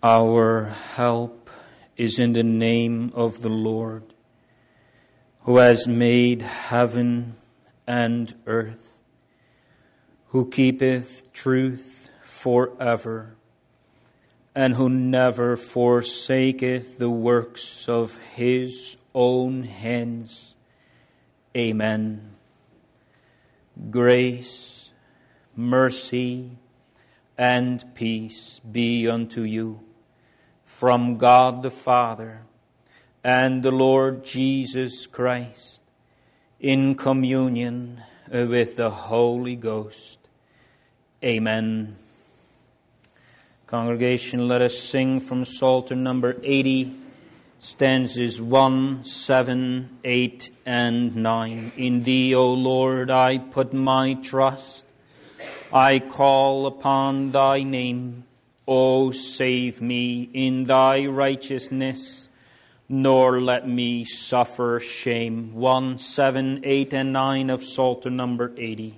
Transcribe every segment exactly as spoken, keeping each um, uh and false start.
Our help is in the name of the Lord, who has made heaven and earth, who keepeth truth forever, and who never forsaketh the works of his own hands. Amen. Grace, mercy, and peace be unto you from God the Father and the Lord Jesus Christ, in communion with the Holy Ghost. Amen. Congregation, let us sing from Psalter number eighty, stanzas one, seven, eight, and nine. In Thee, O Lord, I put my trust. I call upon Thy name. O save me in Thy righteousness, nor let me suffer shame. One, seven, eight, and nine of Psalter number eighty.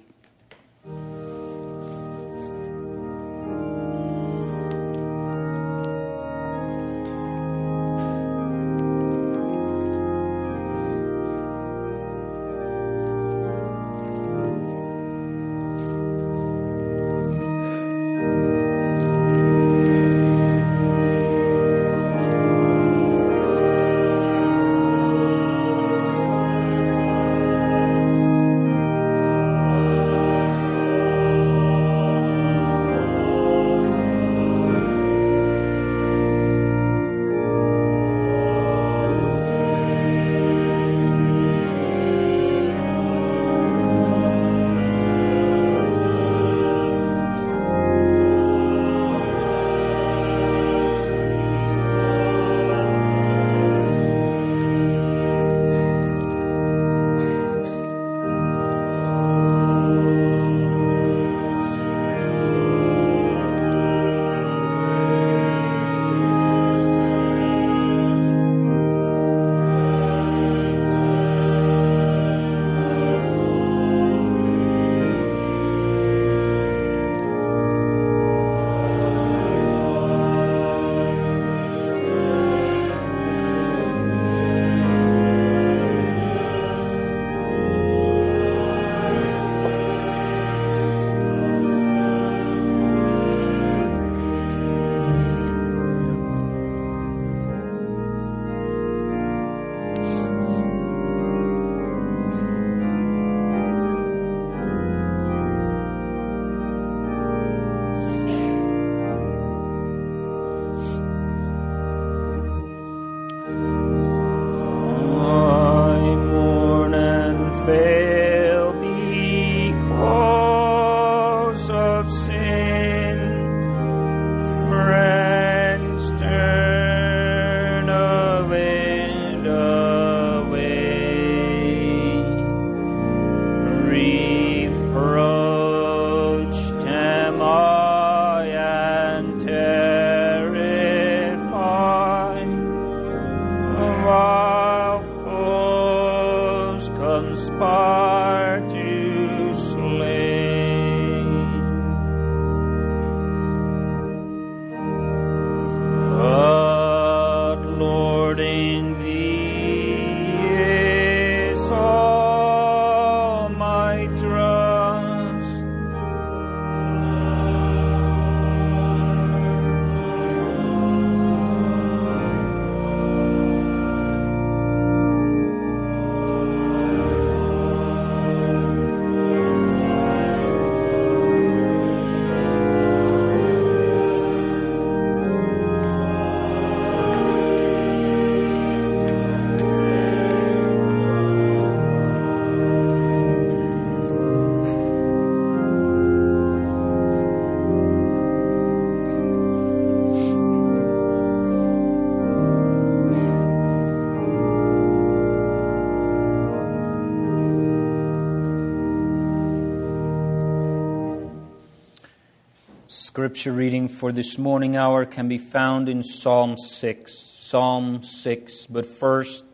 Scripture reading for this morning hour can be found in Psalm six. Psalm six. But first,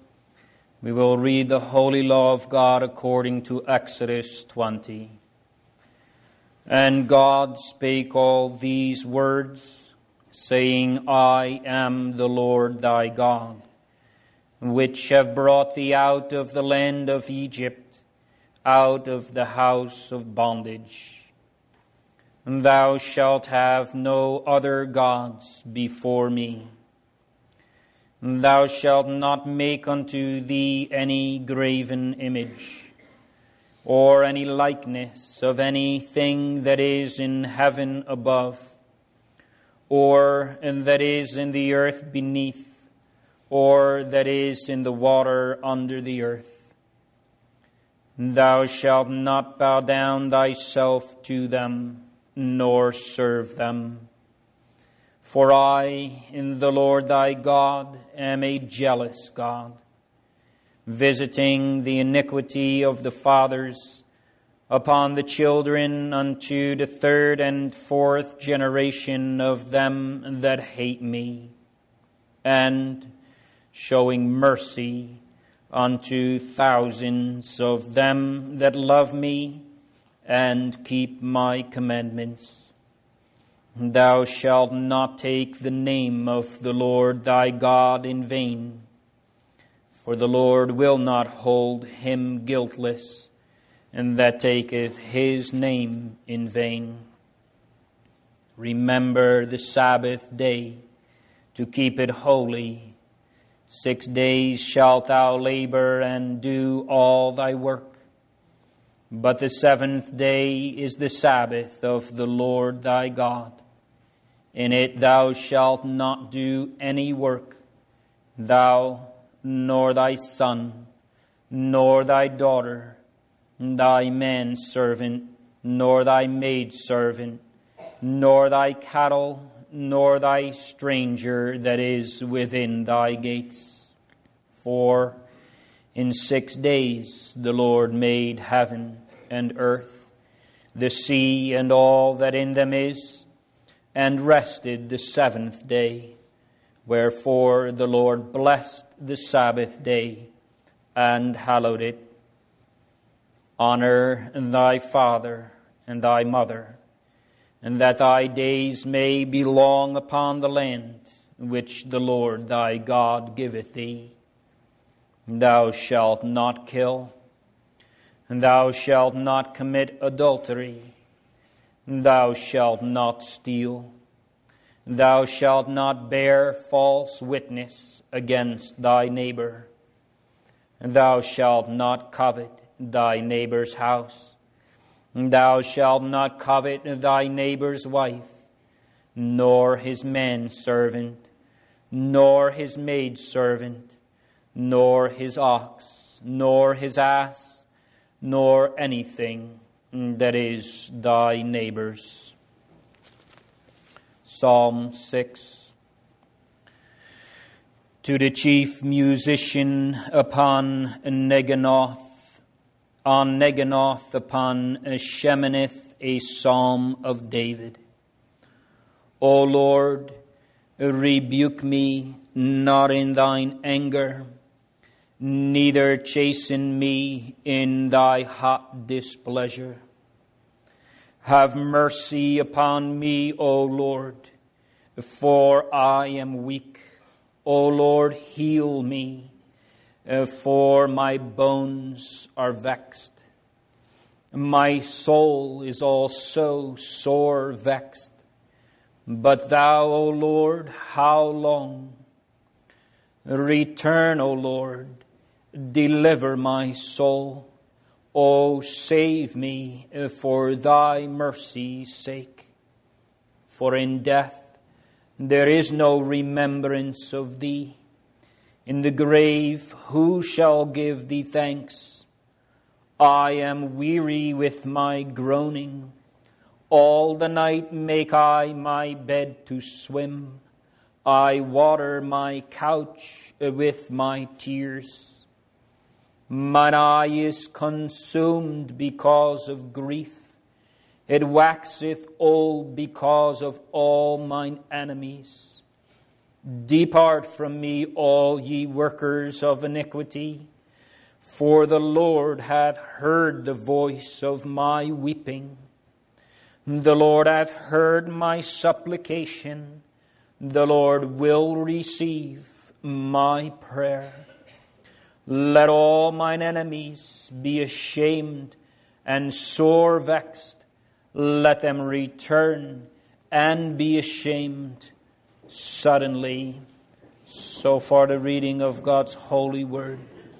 we will read the holy law of God according to Exodus twenty. And God spake all these words, saying, I am the Lord thy God, which have brought thee out of the land of Egypt, out of the house of bondage. And thou shalt have no other gods before me. And thou shalt not make unto thee any graven image, or any likeness of anything that is in heaven above, or that is in the earth beneath, or that is in the water under the earth. Thou shalt not bow down thyself to them, nor serve them. For I, in the Lord thy God, am a jealous God, visiting the iniquity of the fathers upon the children unto the third and fourth generation of them that hate me, and showing mercy unto thousands of them that love me and keep my commandments. Thou shalt not take the name of the Lord thy God in vain, for the Lord will not hold him guiltless, and that taketh his name in vain. Remember the Sabbath day, to keep it holy. Six days shalt thou labor and do all thy work. But the seventh day is the Sabbath of the Lord thy God. In it thou shalt not do any work, thou, nor thy son, nor thy daughter, thy manservant, nor thy maidservant, nor thy cattle, nor thy stranger that is within thy gates. For in six days the Lord made heaven and earth, the sea and all that in them is, and rested the seventh day. Wherefore the Lord blessed the Sabbath day and hallowed it. Honor thy father and thy mother, and that thy days may be long upon the land which the Lord thy God giveth thee. Thou shalt not kill, and thou shalt not commit adultery, thou shalt not steal, thou shalt not bear false witness against thy neighbor, and thou shalt not covet thy neighbor's house, thou shalt not covet thy neighbor's wife, nor his manservant, nor his maidservant, nor his ox, nor his ass, nor anything that is thy neighbor's. Psalm six. To the chief musician upon Neganoth, on Neganoth upon Sheminith, a psalm of David. O Lord, rebuke me not in thine anger, neither chasten me in thy hot displeasure. Have mercy upon me, O Lord, for I am weak. O Lord, heal me, for my bones are vexed. My soul is also sore vexed. But thou, O Lord, how long? Return, O Lord, deliver my soul. O save me for thy mercy's sake. For in death there is no remembrance of thee. In the grave who shall give thee thanks? I am weary with my groaning. All the night make I my bed to swim. I water my couch with my tears. Mine eye is consumed because of grief. It waxeth old because of all mine enemies. Depart from me, all ye workers of iniquity, for the Lord hath heard the voice of my weeping. The Lord hath heard my supplication. The Lord will receive my prayer. Let all mine enemies be ashamed and sore vexed. Let them return and be ashamed suddenly. So far the reading of God's holy word.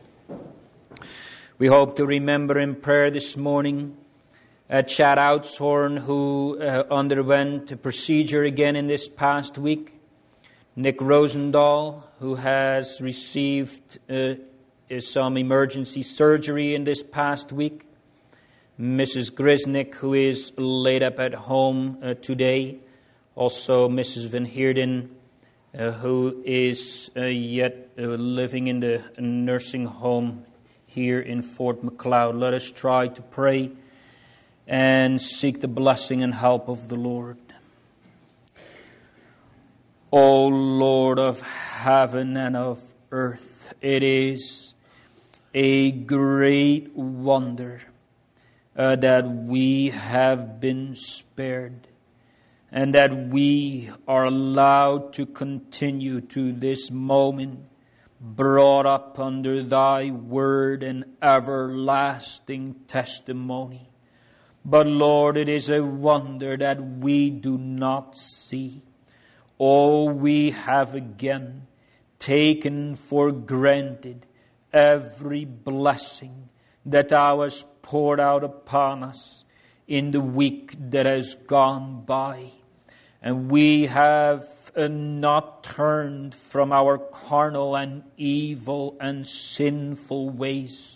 We hope to remember in prayer this morning uh, Chad Outshorn, who uh, underwent a procedure again in this past week. Nick Rosendahl, who has received uh, some emergency surgery in this past week. Missus Grisnick, who is laid up at home uh, today. Also Missus Van Heerden, uh, who is uh, yet uh, living in the nursing home here in Fort Macleod. Let us try to pray and seek the blessing and help of the Lord. O Lord of heaven and of earth, it is a great wonder uh, that we have been spared and that we are allowed to continue to this moment, brought up under thy word and everlasting testimony. But Lord, it is a wonder that we do not see. Oh, we have again taken for granted every blessing that thou hast poured out upon us in the week that has gone by. And we have uh, not turned from our carnal and evil and sinful ways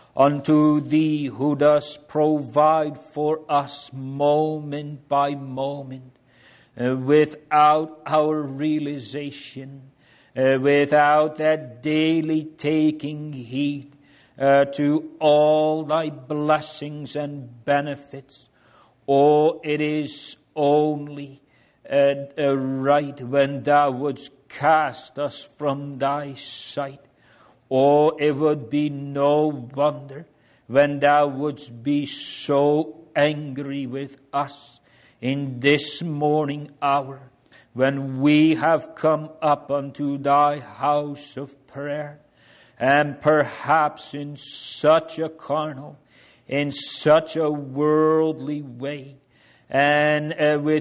unto Thee, who does provide for us moment by moment, uh, without our realization, uh, without that daily taking heed uh, to all Thy blessings and benefits. Oh, it is only Uh, uh, right when Thou wouldst cast us from Thy sight. Oh, it would be no wonder when Thou wouldst be so angry with us in this morning hour, when we have come up unto Thy house of prayer, and perhaps in such a carnal, in such a worldly way, and uh, with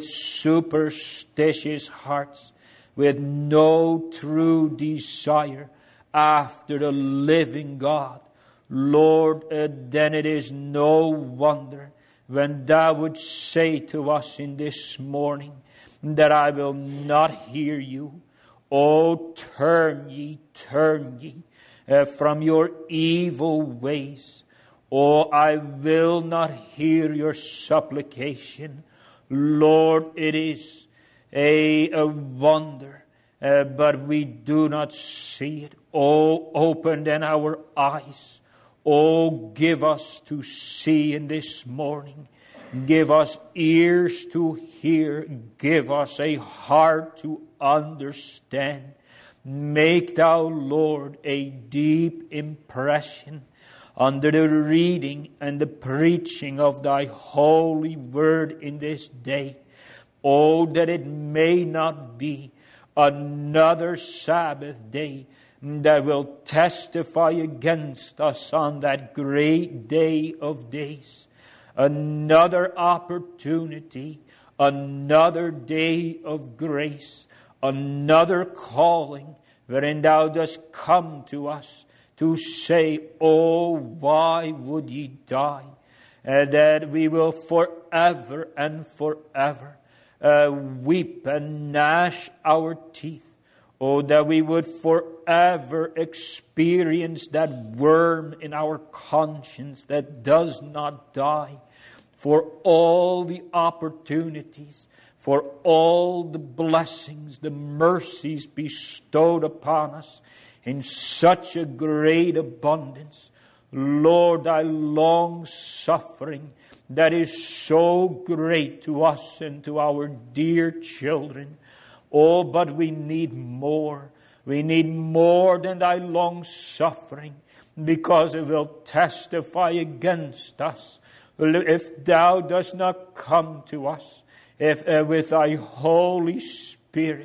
superstitious hearts, with no true desire after the living God. Lord, uh, then it is no wonder when Thou would say to us in this morning that I will not hear you. Oh, turn ye, turn ye uh, from your evil ways. Oh, I will not hear your supplication. Lord, it is a, a wonder, uh, but we do not see it. Oh, open then our eyes. Oh, give us to see in this morning. Give us ears to hear. Give us a heart to understand. Make Thou, Lord, a deep impression under the reading and the preaching of Thy holy word in this day. Oh, that it may not be another Sabbath day that will testify against us on that great day of days. Another opportunity, another day of grace, another calling wherein Thou dost come to us to say, oh, why would ye die? Uh, that we will forever and forever uh, weep and gnash our teeth. Oh, that we would forever experience that worm in our conscience that does not die. For all the opportunities, for all the blessings, the mercies bestowed upon us in such a great abundance. Lord, Thy long suffering that is so great to us and to our dear children. Oh, but we need more. We need more than Thy long suffering, because it will testify against us. If Thou dost not come to us, if uh, with Thy Holy Spirit,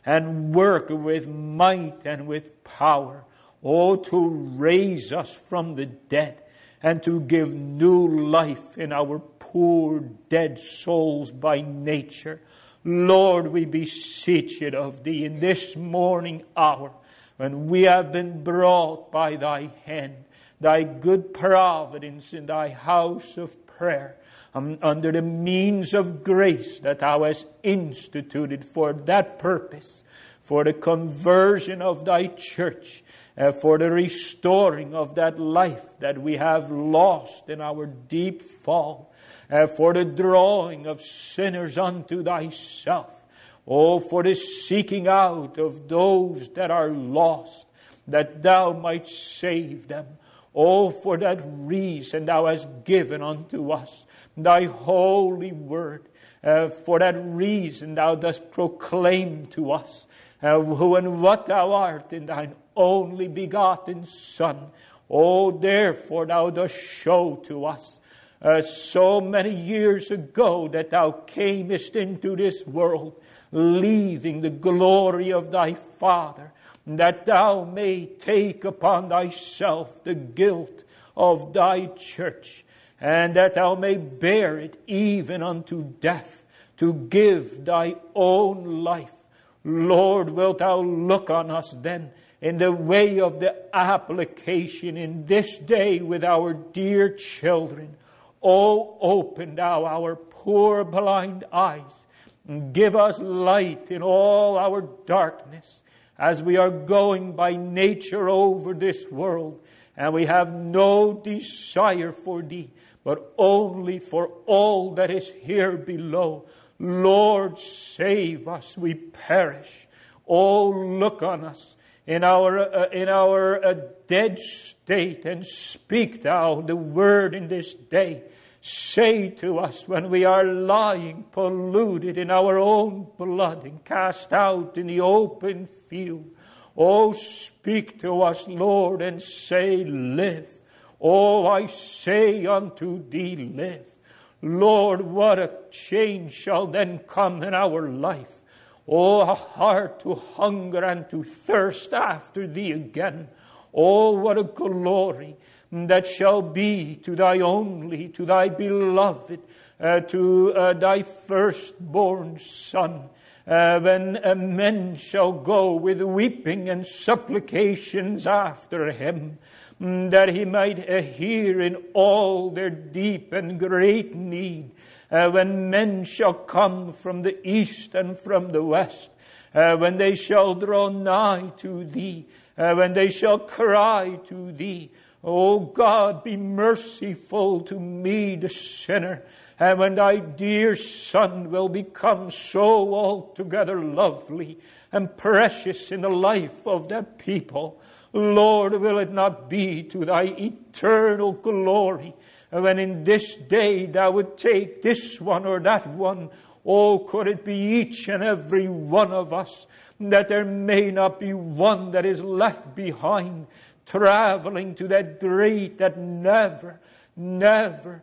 and work with might and with power. Oh, to raise us from the dead and to give new life in our poor dead souls by nature. Lord, we beseech it of Thee in this morning hour, when we have been brought by Thy hand, Thy good providence in Thy house of prayer, um, under the means of grace that Thou hast instituted for that purpose, for the conversion of Thy church, uh, for the restoring of that life that we have lost in our deep fall, Uh, for the drawing of sinners unto Thyself. Oh, for the seeking out of those that are lost, that Thou might save them. Oh, for that reason Thou hast given unto us Thy holy word. Uh, for that reason Thou dost proclaim to us uh, who and what Thou art in Thine only begotten Son. Oh, therefore Thou dost show to us Uh, so many years ago that Thou camest into this world, leaving the glory of Thy Father, that Thou may take upon Thyself the guilt of Thy church, and that Thou may bear it even unto death, to give Thy own life. Lord, wilt Thou look on us then in the way of the application in this day with our dear children. Oh, open Thou our poor blind eyes, and give us light in all our darkness, as we are going by nature over this world, and we have no desire for Thee, but only for all that is here below. Lord, save us, we perish. Oh, look on us in our uh, in our uh, dead state, and speak Thou the word in this day. Say to us when we are lying polluted in our own blood and cast out in the open field. Oh, speak to us, Lord, and say, live. Oh, I say unto Thee, live. Lord, what a change shall then come in our life. Oh, a heart to hunger and to thirst after Thee again. Oh, what a glory that shall be to Thy only, to Thy beloved, uh, to uh, Thy firstborn Son, uh, when uh, men shall go with weeping and supplications after Him, that He might uh, hear in all their deep and great need, uh, when men shall come from the east and from the west, uh, when they shall draw nigh to Thee, uh, when they shall cry to Thee, O God, be merciful to me, the sinner. And when Thy dear Son will become so altogether lovely and precious in the life of that people, Lord, will it not be to Thy eternal glory when in this day Thou would take this one or that one? Oh, could it be each and every one of us, that there may not be one that is left behind, traveling to that great, that never, never,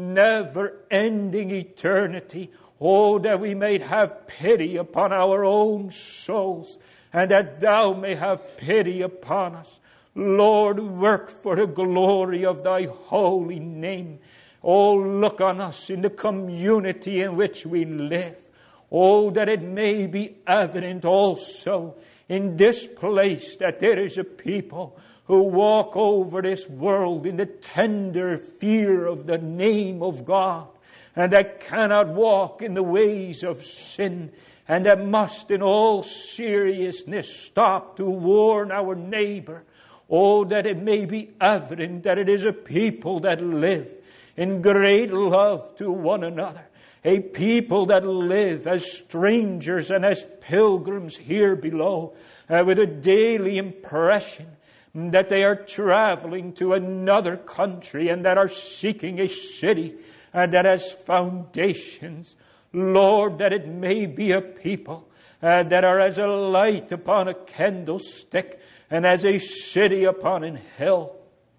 never ending eternity. Oh, that we may have pity upon our own souls, and that Thou may have pity upon us. Lord, work for the glory of Thy holy name. Oh, look on us in the community in which we live. Oh, that it may be evident also in this place that there is a people who walk over this world in the tender fear of the name of God, and that cannot walk in the ways of sin, and that must in all seriousness stop to warn our neighbor. Oh, that it may be evident that it is a people that live in great love to one another, a people that live as strangers and as pilgrims here below, uh, with a daily impression that they are traveling to another country and that are seeking a city and that has foundations. Lord, that it may be a people uh, that are as a light upon a candlestick and as a city upon an hill.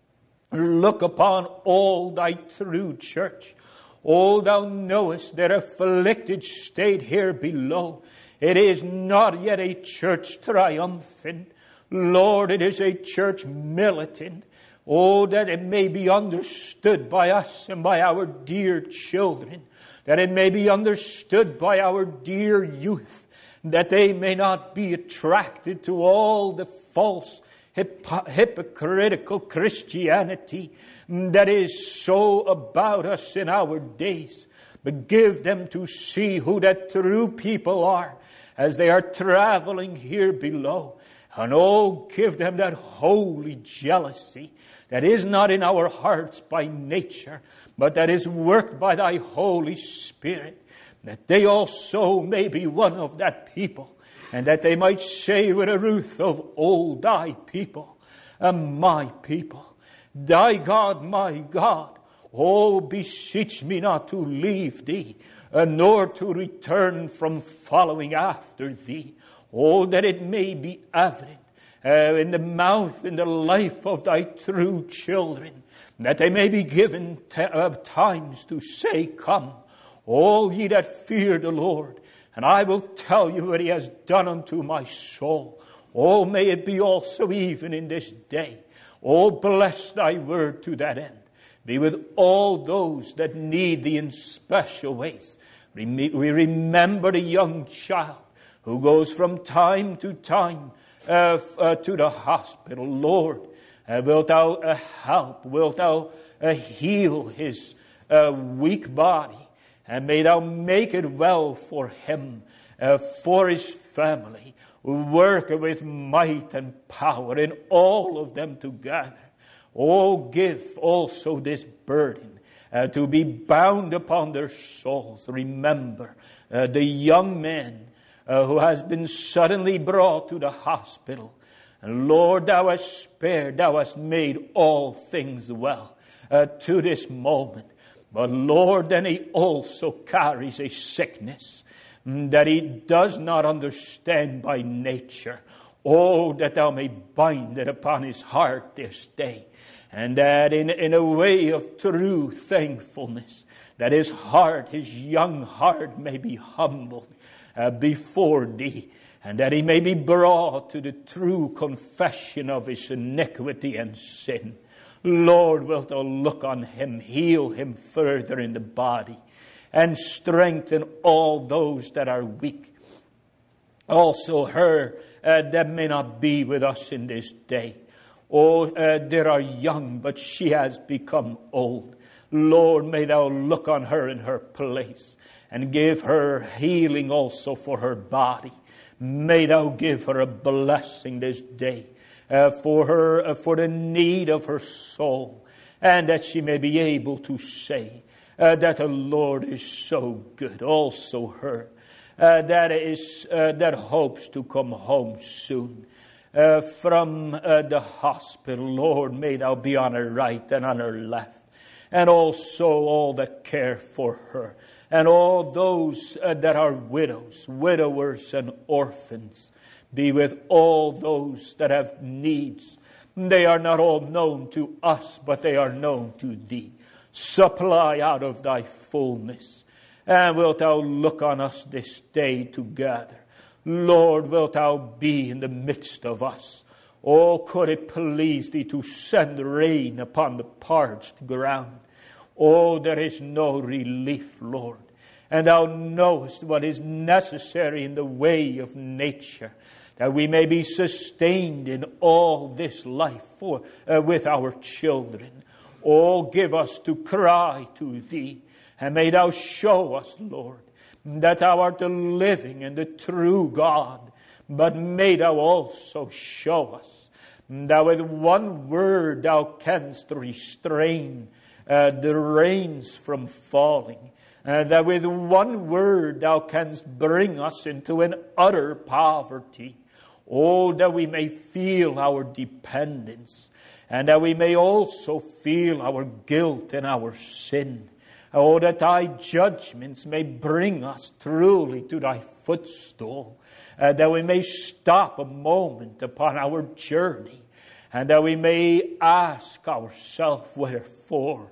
Look upon all Thy true church. Oh, Thou knowest their afflicted state here below, It is not yet a church triumphant. Lord, it is a church militant. Oh, that it may be understood by us and by our dear children, that it may be understood by our dear youth, that they may not be attracted to all the false, hip- hypocritical Christianity that is so about us in our days, but give them to see who that true people are as they are traveling here below. And oh, give them that holy jealousy that is not in our hearts by nature, but that is worked by thy Holy Spirit, that they also may be one of that people, and that they might say with a Ruth of old, thy people, and my people, thy God, my God, oh, beseech me not to leave thee, uh, nor to return from following after thee. Oh, that it may be evident uh, in the mouth, in the life of thy true children, that they may be given t- uh, times to say, come, all ye that fear the Lord, and I will tell you what he has done unto my soul. Oh, may it be also even in this day. Oh, bless thy word to that end. Be with all those that need thee in special ways. We remember the young child who goes from time to time uh, uh, to the hospital. Lord, uh, wilt thou uh, help? Wilt thou uh, heal his uh, weak body? And may thou make it well for him, uh, for his family. Work with might and power in all of them together. Oh, give also this burden uh, to be bound upon their souls. Remember uh, the young man uh, who has been suddenly brought to the hospital. And Lord, thou hast spared, thou hast made all things well uh, to this moment. But Lord, then he also carries a sickness that he does not understand by nature. Oh, that thou may bind it upon his heart this day. And that in, in a way of true thankfulness, that his heart, his young heart may be humbled uh, before thee. And that he may be brought to the true confession of his iniquity and sin. Lord, wilt thou look on him, heal him further in the body, and strengthen all those that are weak. Also her uh, that may not be with us in this day. Oh, uh, there are young, but she has become old. Lord, may thou look on her in her place and give her healing also for her body. May thou give her a blessing this day uh, for her, uh, for the need of her soul, and that she may be able to say uh, that the Lord is so good. Also her uh, that is uh, that hopes to come home soon. Uh, from uh, the hospital. Lord, may thou be on her right and on her left. And also all that care for her. And all those uh, that are widows, widowers and orphans. Be with all those that have needs. They are not all known to us, but they are known to thee. Supply out of thy fullness. And wilt thou look on us this day together. Lord, wilt thou be in the midst of us? Oh, could it please thee to send rain upon the parched ground? Oh, there is no relief, Lord. And thou knowest what is necessary in the way of nature, that we may be sustained in all this life for, uh, with our children. Oh, give us to cry to thee, and may thou show us, Lord, that thou art the living and the true God. But may thou also show us that with one word thou canst restrain uh, the rains from falling. And that with one word thou canst bring us into an utter poverty. Oh, that we may feel our dependence. And that we may also feel our guilt and our sin. Oh, that thy judgments may bring us truly to thy footstool. Uh, that we may stop a moment upon our journey. And that we may ask ourselves, wherefore?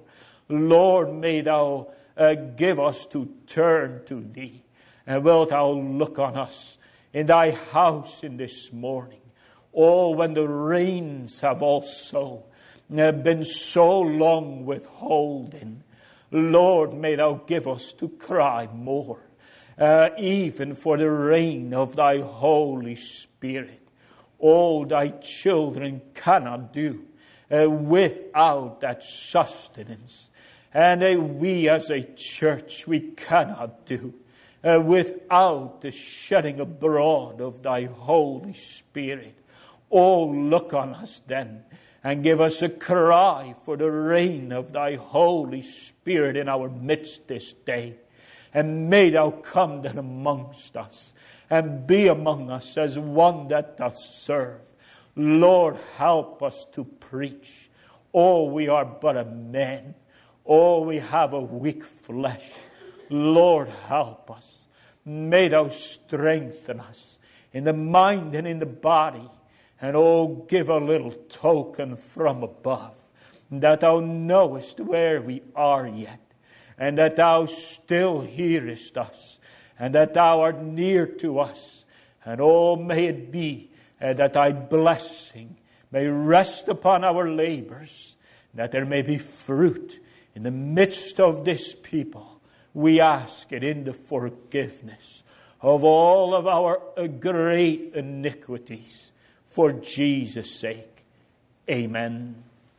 Lord, may thou uh, give us to turn to thee. And wilt thou look on us in thy house in this morning. Oh, when the rains have also been so long withholding, Lord, may thou give us to cry more, uh, even for the rain of thy Holy Spirit. Oh, thy children cannot do uh, without that sustenance. And uh, we as a church, we cannot do uh, without the shedding abroad of thy Holy Spirit. Oh, look on us then, and give us a cry for the reign of thy Holy Spirit in our midst this day. And may thou come then amongst us, and be among us as one that doth serve. Lord, help us to preach. Oh, we are but a man. Oh, we have a weak flesh. Lord, help us. May thou strengthen us in the mind and in the body. And oh, give a little token from above that thou knowest where we are yet, and that thou still hearest us, and that thou art near to us. And oh, may it be uh, that thy blessing may rest upon our labors, that there may be fruit in the midst of this people. We ask it in the forgiveness of all of our uh, great iniquities. For Jesus' sake. Amen.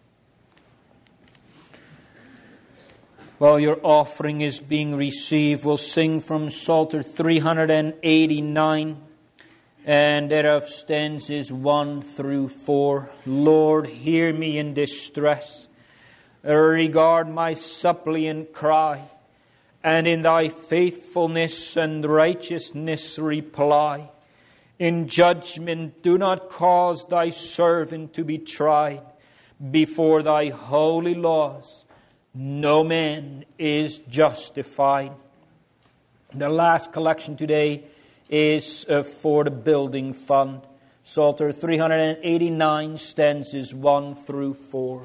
While your offering is being received, we'll sing from Psalter three eighty-nine, and thereof stanzas one through four. Lord, hear me in distress. Regard my suppliant cry, and in thy faithfulness and righteousness reply. In judgment do not cause thy servant to be tried. Before thy holy laws no man is justified. The last collection today is uh, for the building fund. Psalter three eighty-nine, stanzas one through four.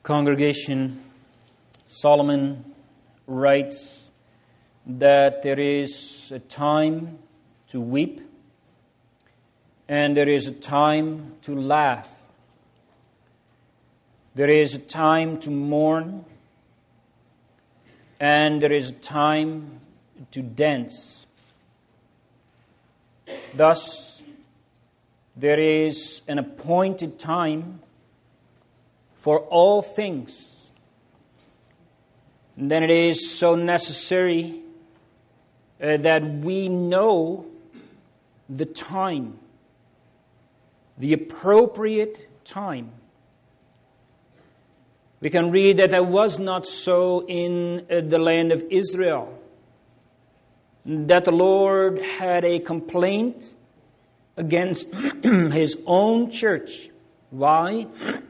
Congregation, Solomon writes that there is a time to weep and there is a time to laugh. There is a time to mourn and there is a time to dance. Thus, there is an appointed time for all things. And then it is so necessary uh, that we know the time, the appropriate time. We can read that that was not so in uh, the land of Israel, that the Lord had a complaint against His own church. Why?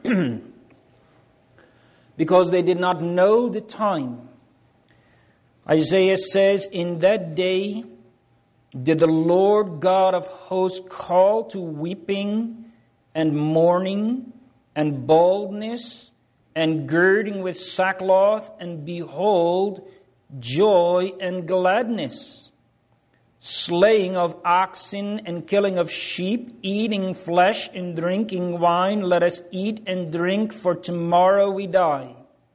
Because they did not know the time. Isaiah says, in that day did the Lord God of hosts call to weeping and mourning and baldness and girding with sackcloth, and behold, joy and gladness, slaying of oxen and killing of sheep, eating flesh and drinking wine. Let us eat and drink, for tomorrow we die.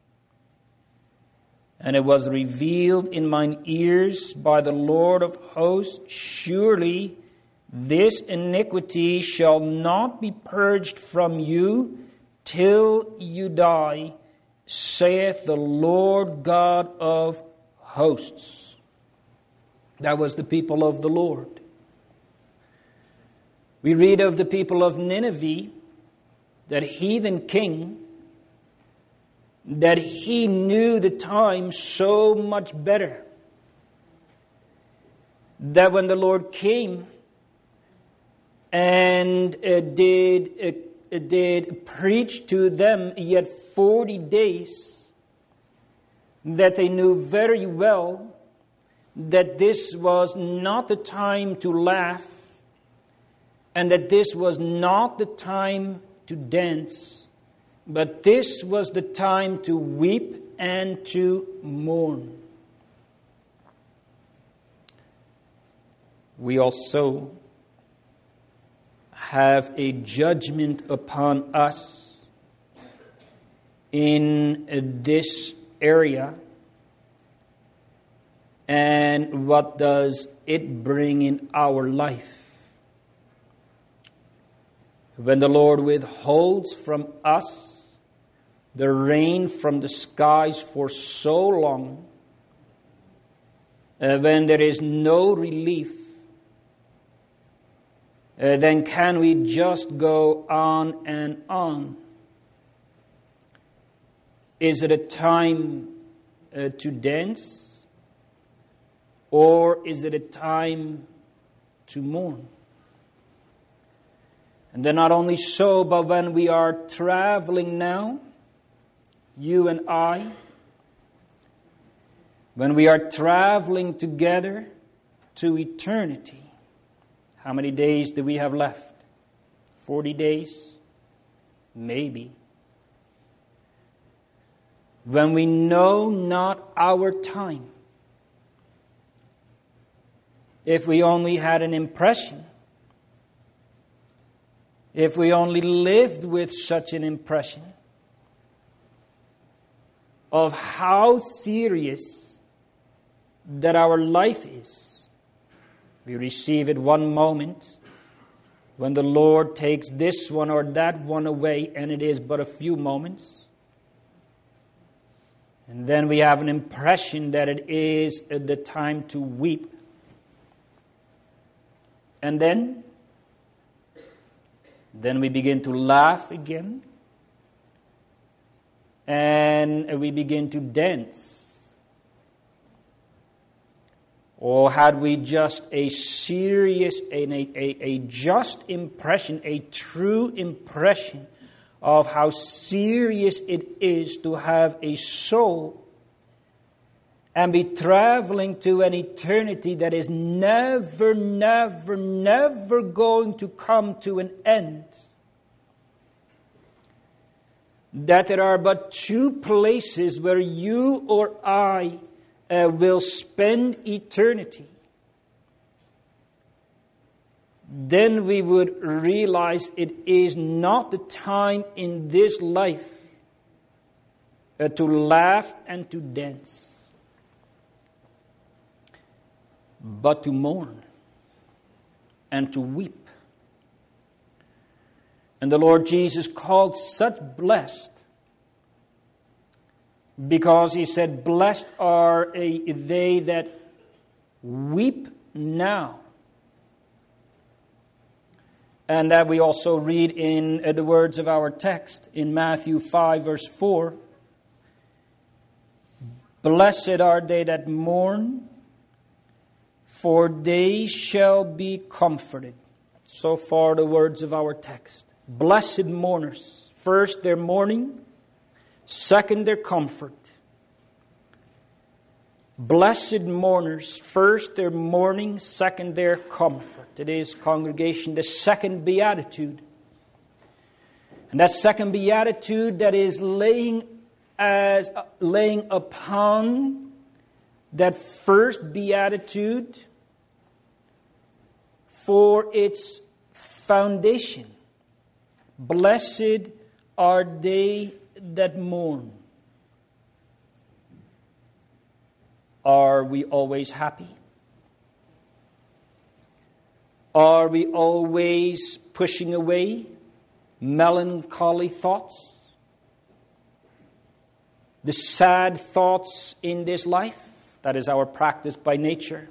And it was revealed in mine ears by the Lord of hosts, surely this iniquity shall not be purged from you till you die, saith the Lord God of hosts. That was the people of the Lord. We read of the people of Nineveh, that heathen king, that he knew the time so much better, that when the Lord came and uh, did uh, did preach to them yet forty days, that they knew very well that this was not the time to laugh and that this was not the time to dance, but this was the time to weep and to mourn. We also have a judgment upon us in this area. And what does it bring in our life? When the Lord withholds from us the rain from the skies for so long, uh, when there is no relief, Uh, then can we just go on and on? Is it a time uh, to dance? Or is it a time to mourn? And then not only so, but when we are traveling now, you and I, when we are traveling together to eternity, how many days do we have left? Forty days? Maybe. When we know not our time, if we only had an impression, if we only lived with such an impression of how serious that our life is, we receive it one moment when the Lord takes this one or that one away, and it is but a few moments. And then we have an impression that it is the time to weep. And then, then we begin to laugh again. And we begin to dance. Or had we just a serious, a, a, a just impression, a true impression of how serious it is to have a soul and be traveling to an eternity that is never, never, never going to come to an end. that there are but two places where you or I uh, will spend eternity, then we would realize it is not the time in this life uh, to laugh and to dance, but to mourn and to weep. And the Lord Jesus called such blessed because He said, blessed are a, they that weep now. And that we also read in uh, the words of our text in Matthew five verse four. Blessed are they that mourn, for they shall be comforted. So far the words of our text. Blessed mourners. First, their mourning. Second, their comfort. Blessed mourners. First, their mourning. Second, their comfort. It is, congregation, the second beatitude. And that second beatitude that is laying as uh, laying upon that first beatitude for its foundation. Blessed are they that mourn. Are we always happy? Are we always pushing away melancholy thoughts? The sad thoughts in this life? That is our practice by nature.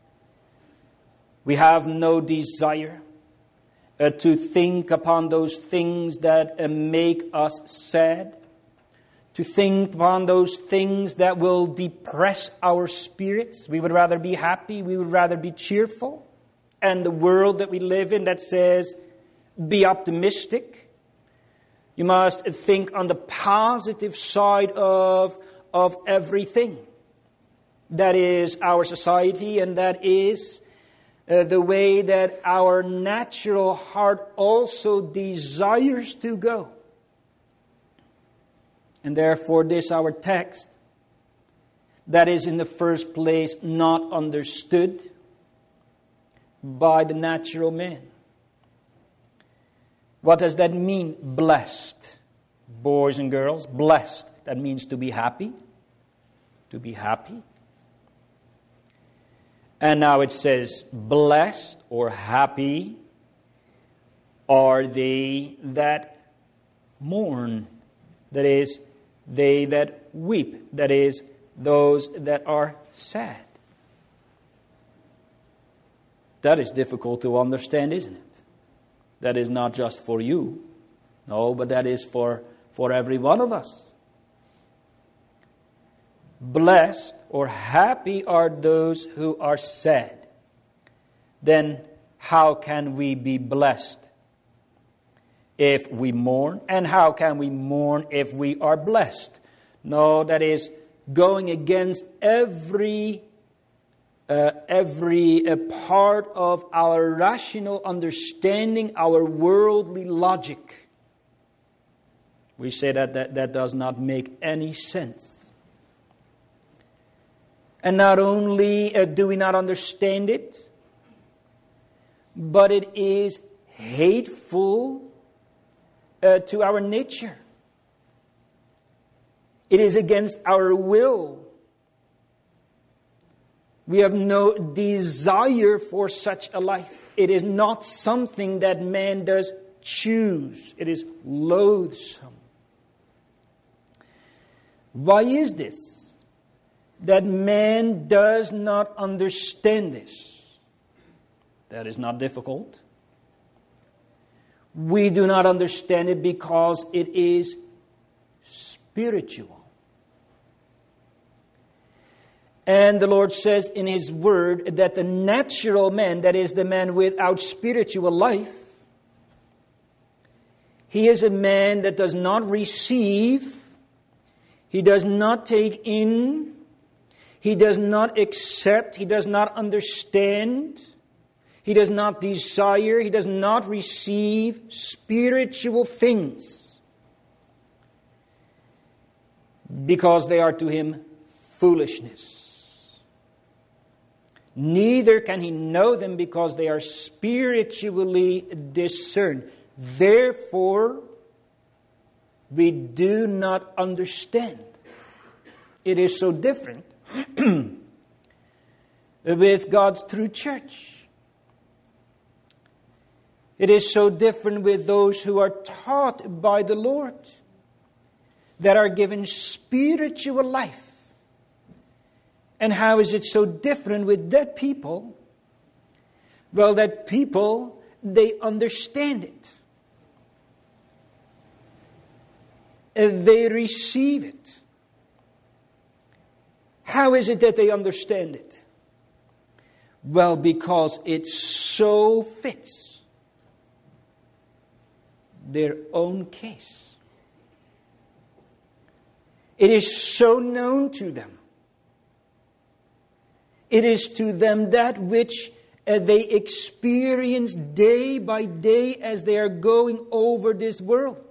We have no desire Uh, to think upon those things that uh, make us sad, to think upon those things that will depress our spirits. We would rather be happy, we would rather be cheerful. And the world that we live in that says, be optimistic. You must think on the positive side of, of everything. That is our society, and that is Uh, the way that our natural heart also desires to go. And therefore this our text, that is in the first place not understood by the natural man. What does that mean? Blessed. Boys and girls, blessed. That means to be happy. To be happy. And now it says, blessed or happy are they that mourn. That is, they that weep. That is, those that are sad. That is difficult to understand, isn't it? That is not just for you. No, but that is for, for every one of us. Blessed or happy are those who are sad. Then how can we be blessed if we mourn? And how can we mourn if we are blessed? No, that is going against every uh, every uh, part of our rational understanding, our worldly logic. We say that that, that does not make any sense. And not only uh, do we not understand it, but it is hateful uh, to our nature. It is against our will. We have no desire for such a life. It is not something that man does choose. It is loathsome. Why is this? That man does not understand this. That is not difficult. We do not understand it because it is spiritual. And the Lord says in His Word that the natural man, that is the man without spiritual life, he is a man that does not receive, he does not take in, he does not accept, he does not understand, he does not desire, he does not receive spiritual things. because they are to him foolishness. Neither can he know them because they are spiritually discerned. Therefore, we do not understand. It is so different with God's true church. It is so different with those who are taught by the Lord, that are given spiritual life. And how is it so different with dead people? Well, that people, they understand it. They receive it. How is it that they understand it? Well, because it so fits their own case. It is so known to them. It is to them that which uh, they experience day by day as they are going over this world.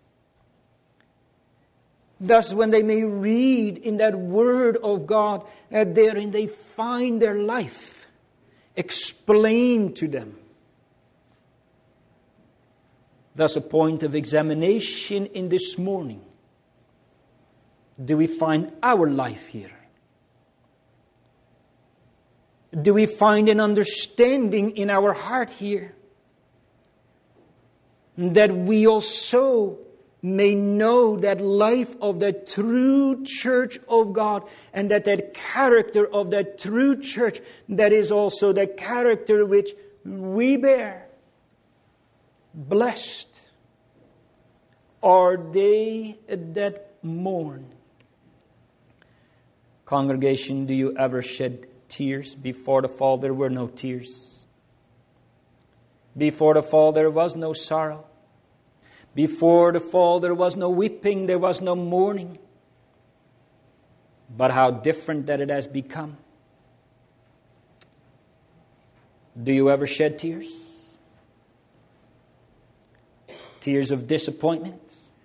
Thus, when they may read in that Word of God, uh, therein they find their life explained to them. Thus, a point of examination in this morning. Do we find our life here? Do we find an understanding in our heart here that we also may know that life of the true church of God, and that that character of that true church, that is also the character which we bear? Blessed are they that mourn. Congregation, do you ever shed tears? Before the fall there were no tears. Before the fall there was no sorrow. Before the fall there was no weeping, there was no mourning. But how different that it has become. Do you ever shed tears? Tears of disappointment?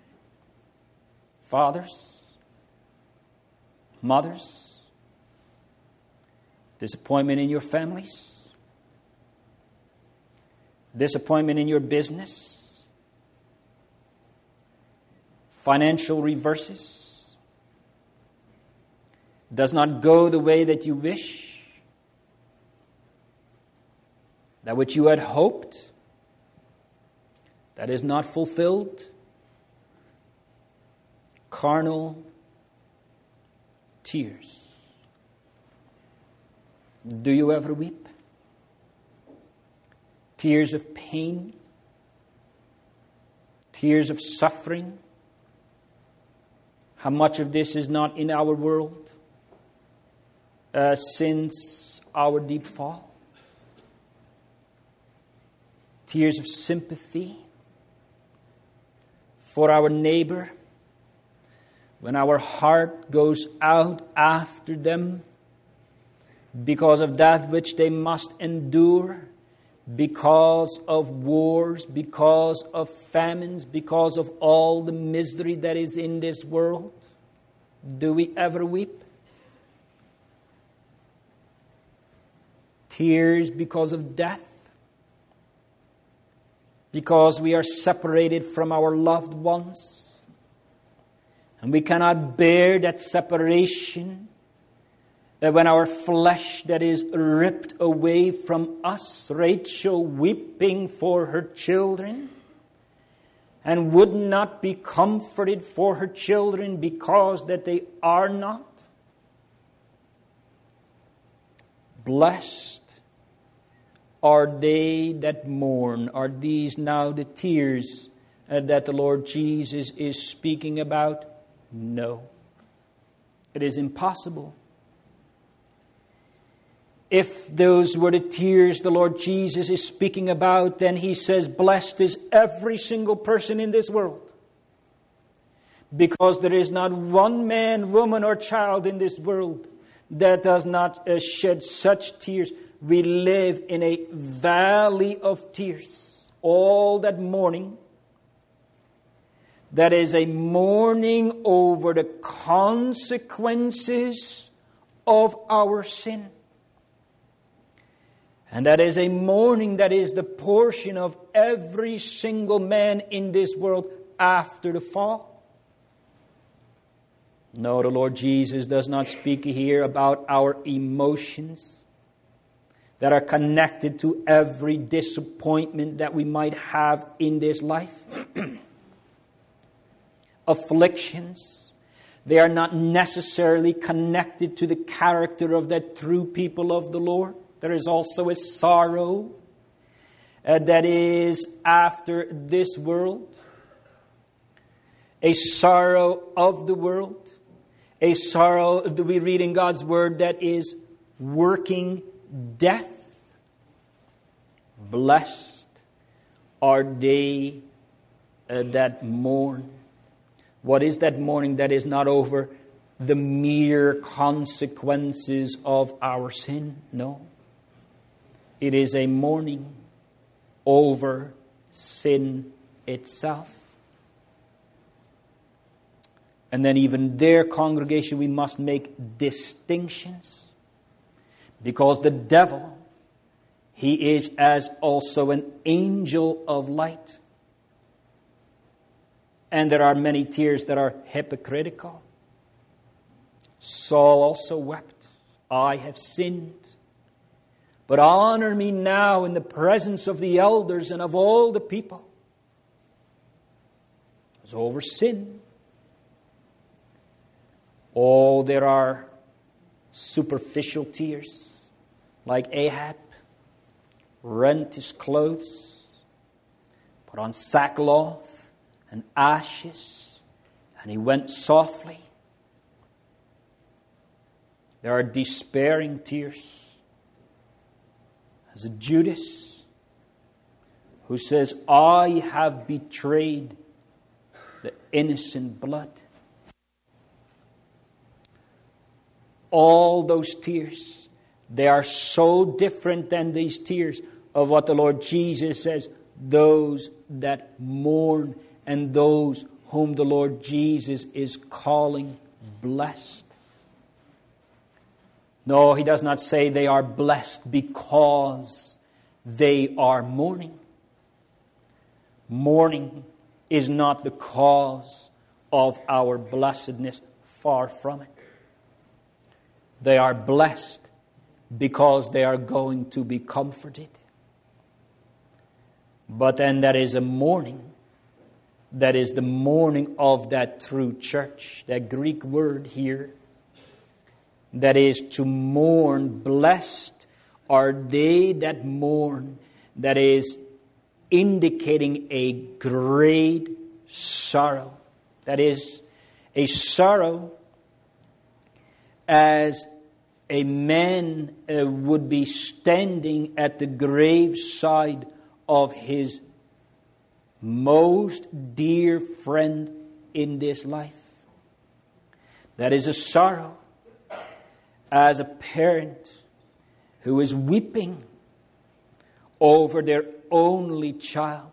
Fathers? Mothers? Disappointment in your families? Disappointment in your business? Financial reverses? Does not go the way that you wish? That which you had hoped, that is not fulfilled? Carnal tears. Do you ever weep? Tears of pain? Tears of suffering? How much of this is not in our world uh, since our deep fall? Tears of sympathy for our neighbor, when our heart goes out after them because of that which they must endure, because of wars, because of famines, because of all the misery that is in this world. Do we ever weep? Tears because of death, because we are separated from our loved ones, and we cannot bear that separation. That when our flesh that is ripped away from us, Rachel weeping for her children, and would not be comforted for her children because that they are not. Blessed are they that mourn. Are these now the tears uh, that the Lord Jesus is speaking about? No. It is impossible. If those were the tears the Lord Jesus is speaking about, then he says, blessed is every single person in this world. Because there is not one man, woman, or child in this world that does not uh, shed such tears. We live in a valley of tears. All that morning, That is a mourning over the consequences of our sin. And that is a mourning that is the portion of every single man in this world after the fall. No, the Lord Jesus does not speak here about our emotions that are connected to every disappointment that we might have in this life. Afflictions, they are not necessarily connected to the character of that true people of the Lord. There is also a sorrow uh, that is after this world, a sorrow of the world, a sorrow that we read in God's Word that is working death. Blessed are they uh, that mourn. What is that mourning? That is not over the mere consequences of our sin. No. It is a mourning over sin itself. And then even their congregation, we must make distinctions. Because the devil, he is as also an angel of light. And there are many tears that are hypocritical. Saul also wept. I have sinned. But honor me now in the presence of the elders and of all the people. It's over sin. Oh, there are superficial tears, like Ahab, rent his clothes, put on sackcloth and ashes, and he went softly. There are despairing tears. As a Judas who says, I have betrayed the innocent blood. All those tears, they are so different than these tears of what the Lord Jesus says, those that mourn and those whom the Lord Jesus is calling blessed. No, he does not say they are blessed because they are mourning. Mourning is not the cause of our blessedness, far from it. They are blessed because they are going to be comforted. But then there is a mourning. That is the mourning of that true church. That Greek word here, that is to mourn. Blessed are they that mourn. That is indicating a great sorrow. That is a sorrow as a man uh, would be standing at the graveside of his most dear friend in this life. That is a sorrow as a parent who is weeping over their only child.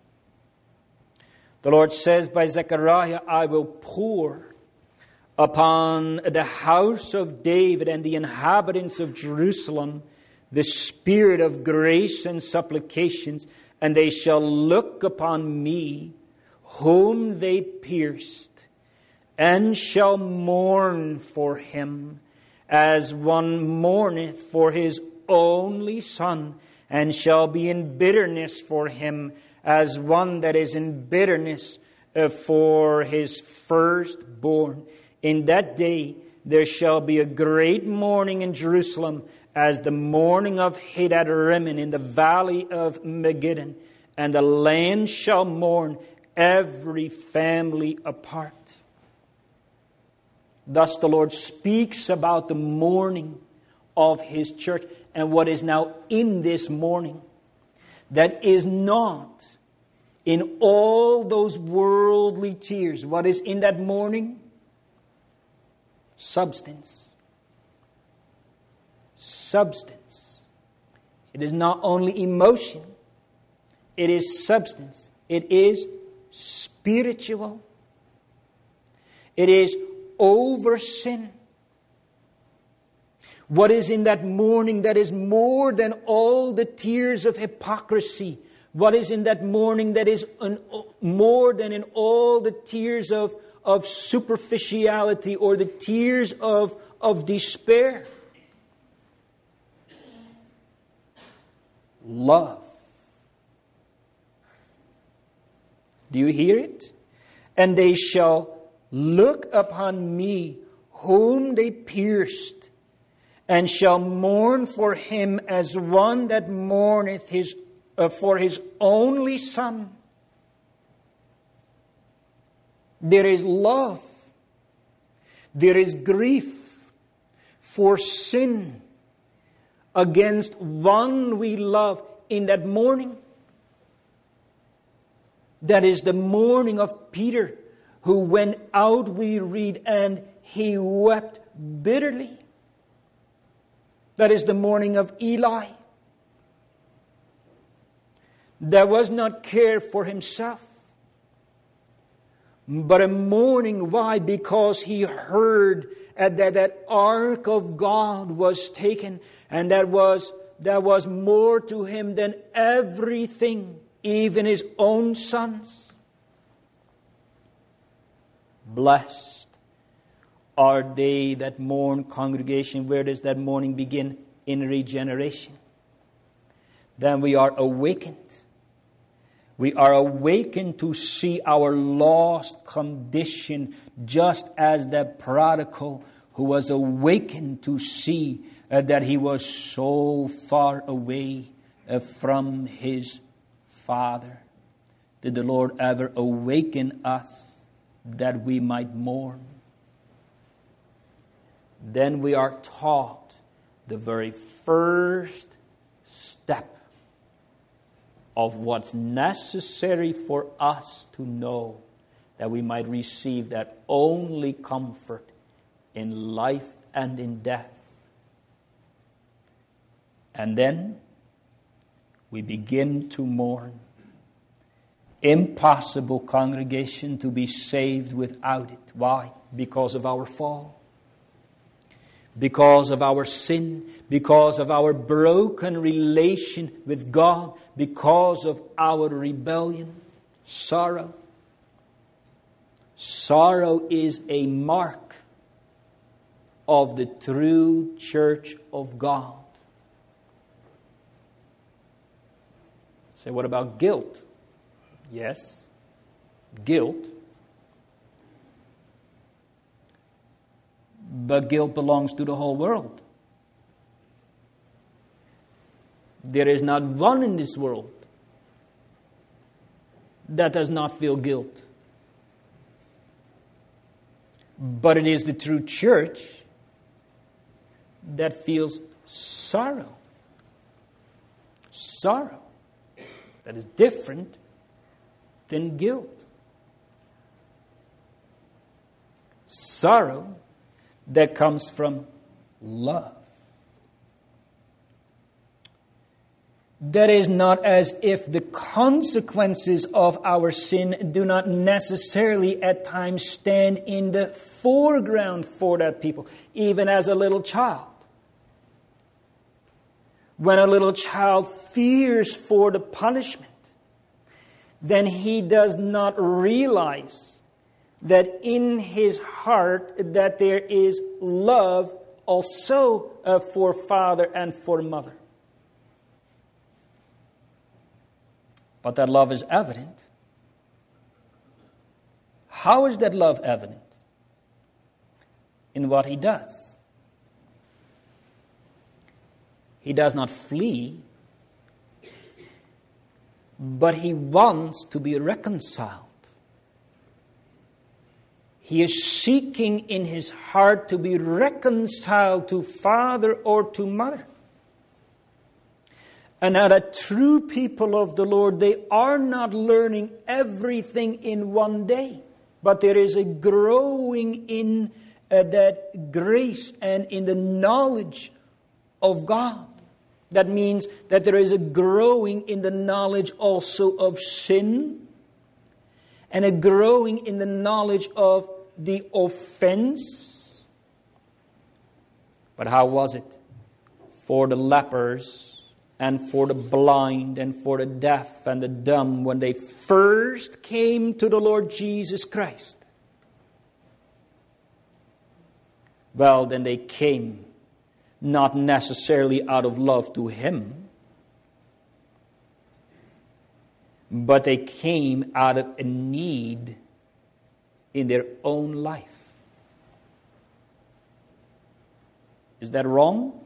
The Lord says by Zechariah, I will pour upon the house of David and the inhabitants of Jerusalem the spirit of grace and supplications, and they shall look upon me, whom they pierced, and shall mourn for him, as one mourneth for his only son, and shall be in bitterness for him, as one that is in bitterness for his firstborn. In that day there shall be a great mourning in Jerusalem, as the mourning of Hadad Rimmon in the valley of Megiddo, and the land shall mourn, every family apart. Thus the Lord speaks about the mourning of His church, and what is now in this mourning, that is not in all those worldly tears. What is in that mourning? Substance. Substance. It is not only emotion. It is substance. It is spiritual It is over sin. What is in that mourning that is more than all the tears of hypocrisy? What is in that mourning that is an, more than in all the tears of, of superficiality or the tears of, of despair? Love. Do you hear it? And they shall look upon me whom they pierced, and shall mourn for him as one that mourneth his uh, for his only son. There is love. There is grief for sin against one we love in that mourning. That is the mourning of Peter, who went out, we read, and he wept bitterly. That is the mourning of Eli, that was not care for himself, but a mourning. Why? Because he heard that that ark of God was taken, and that was that was more to him than everything, even his own sons. Blessed are they that mourn. Congregation, where does that mourning begin? In regeneration. Then we are awakened. We are awakened to see our lost condition, just as that prodigal who was awakened to see uh, that he was so far away uh, from his Father. Did the Lord ever awaken us that we might mourn? Then we are taught the very first step of what's necessary for us to know, that we might receive that only comfort in life and in death. And then we begin to mourn. Impossible, congregation, to be saved without it. Why? Because of our fall. Because of our sin. Because of our broken relation with God. Because of our rebellion. Sorrow. Sorrow is a mark of the true church of God. Say, what about guilt? Yes, guilt. But guilt belongs to the whole world. There is not one in this world that does not feel guilt. But it is the true church that feels sorrow. Sorrow. That is different than guilt. Sorrow that comes from love. That is not as if the consequences of our sin do not necessarily at times stand in the foreground for that people, even as a little child. When a little child fears for the punishment, then he does not realize that in his heart that there is love also uh, for father and for mother. But that love is evident. How is that love evident? In what he does. He does not flee, but he wants to be reconciled. He is seeking in his heart to be reconciled to father or to mother. And now that true people of the Lord, they are not learning everything in one day, but there is a growing in uh, that grace and in the knowledge of God. That means that there is a growing in the knowledge also of sin, and a growing in the knowledge of the offense. But how was it? For the lepers and for the blind and for the deaf and the dumb, when they first came to the Lord Jesus Christ, well, then they came not necessarily out of love to Him, but they came out of a need in their own life. Is that wrong?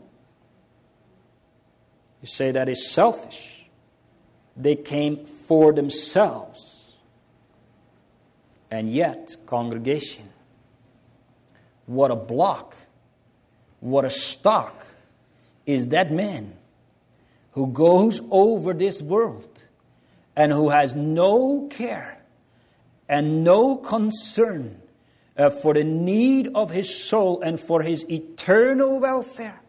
You say that is selfish. They came for themselves. And yet, congregation, what a block, what a stock is that man who goes over this world and who has no care and no concern uh, for the need of his soul and for his eternal welfare.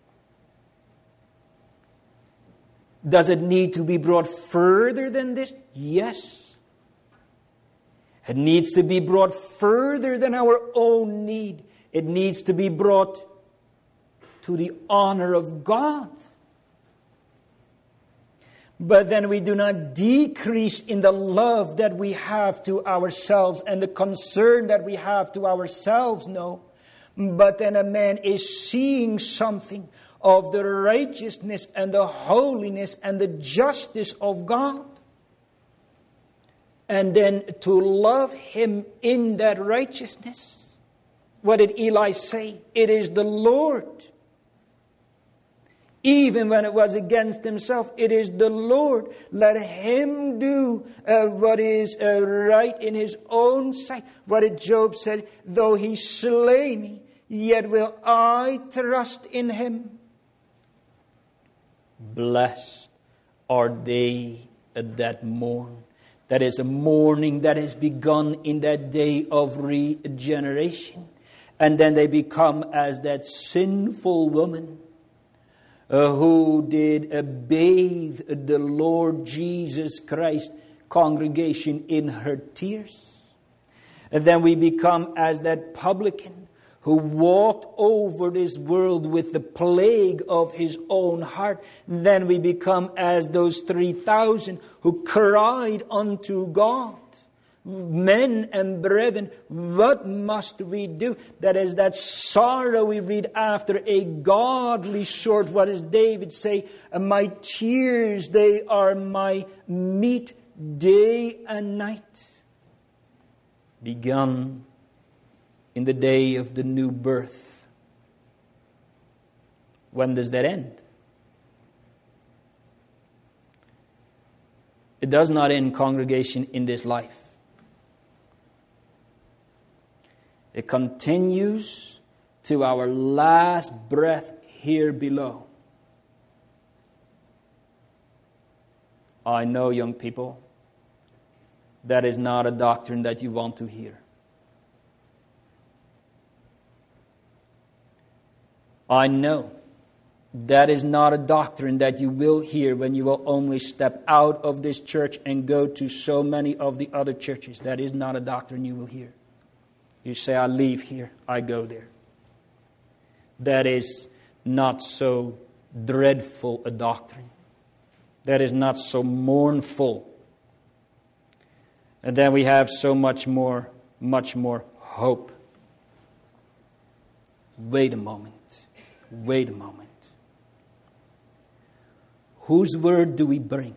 Does it need to be brought further than this? Yes. It needs to be brought further than our own need. It needs to be brought to the honor of God. But then we do not decrease in the love that we have to ourselves and the concern that we have to ourselves, no. But then a man is seeing something of the righteousness and the holiness and the justice of God. And then to love Him in that righteousness. What did Eli say? It is the Lord. Even when it was against himself, it is the Lord. Let Him do uh, what is uh, right in His own sight. What did Job say? Though He slay me, yet will I trust in Him. Blessed are they that mourn. That is a mourning that has begun in that day of regeneration. And then they become as that sinful woman uh, who did uh, bathe the Lord Jesus Christ congregation in her tears. And then we become as that publican who walked over this world with the plague of his own heart. Then we become as those three thousand who cried unto God. Men and brethren, what must we do? That is that sorrow we read after a godly sort. What does David say? My tears, they are my meat day and night. Begun in the day of the new birth. When does that end? It does not end, congregation, in this life. It continues to our last breath here below. I know, young people, that is not a doctrine that you want to hear. I know that is not a doctrine that you will hear when you will only step out of this church and go to so many of the other churches. That is not a doctrine you will hear. You say, I leave here, I go there. That is not so dreadful a doctrine. That is not so mournful. And then we have so much more, much more hope. Wait a moment. Wait a moment. Whose word do we bring?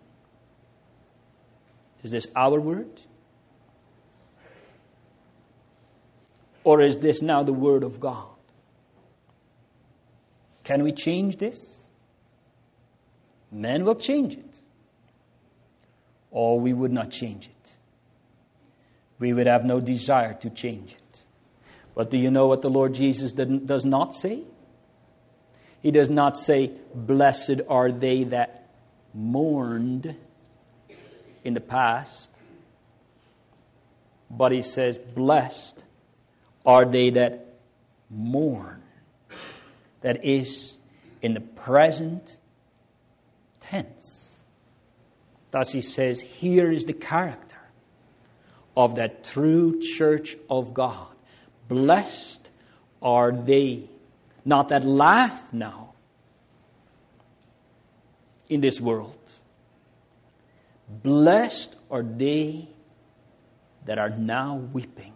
Is this our word? Or is this now the word of God? Can we change this? Men will change it. Or we would not change it. We would have no desire to change it. But do you know what the Lord Jesus does not say? He does not say, blessed are they that mourned in the past. But He says, blessed are they that mourn. That is, in the present tense. Thus He says, here is the character of that true church of God. Blessed are they, not that laugh now in this world. Blessed are they that are now weeping.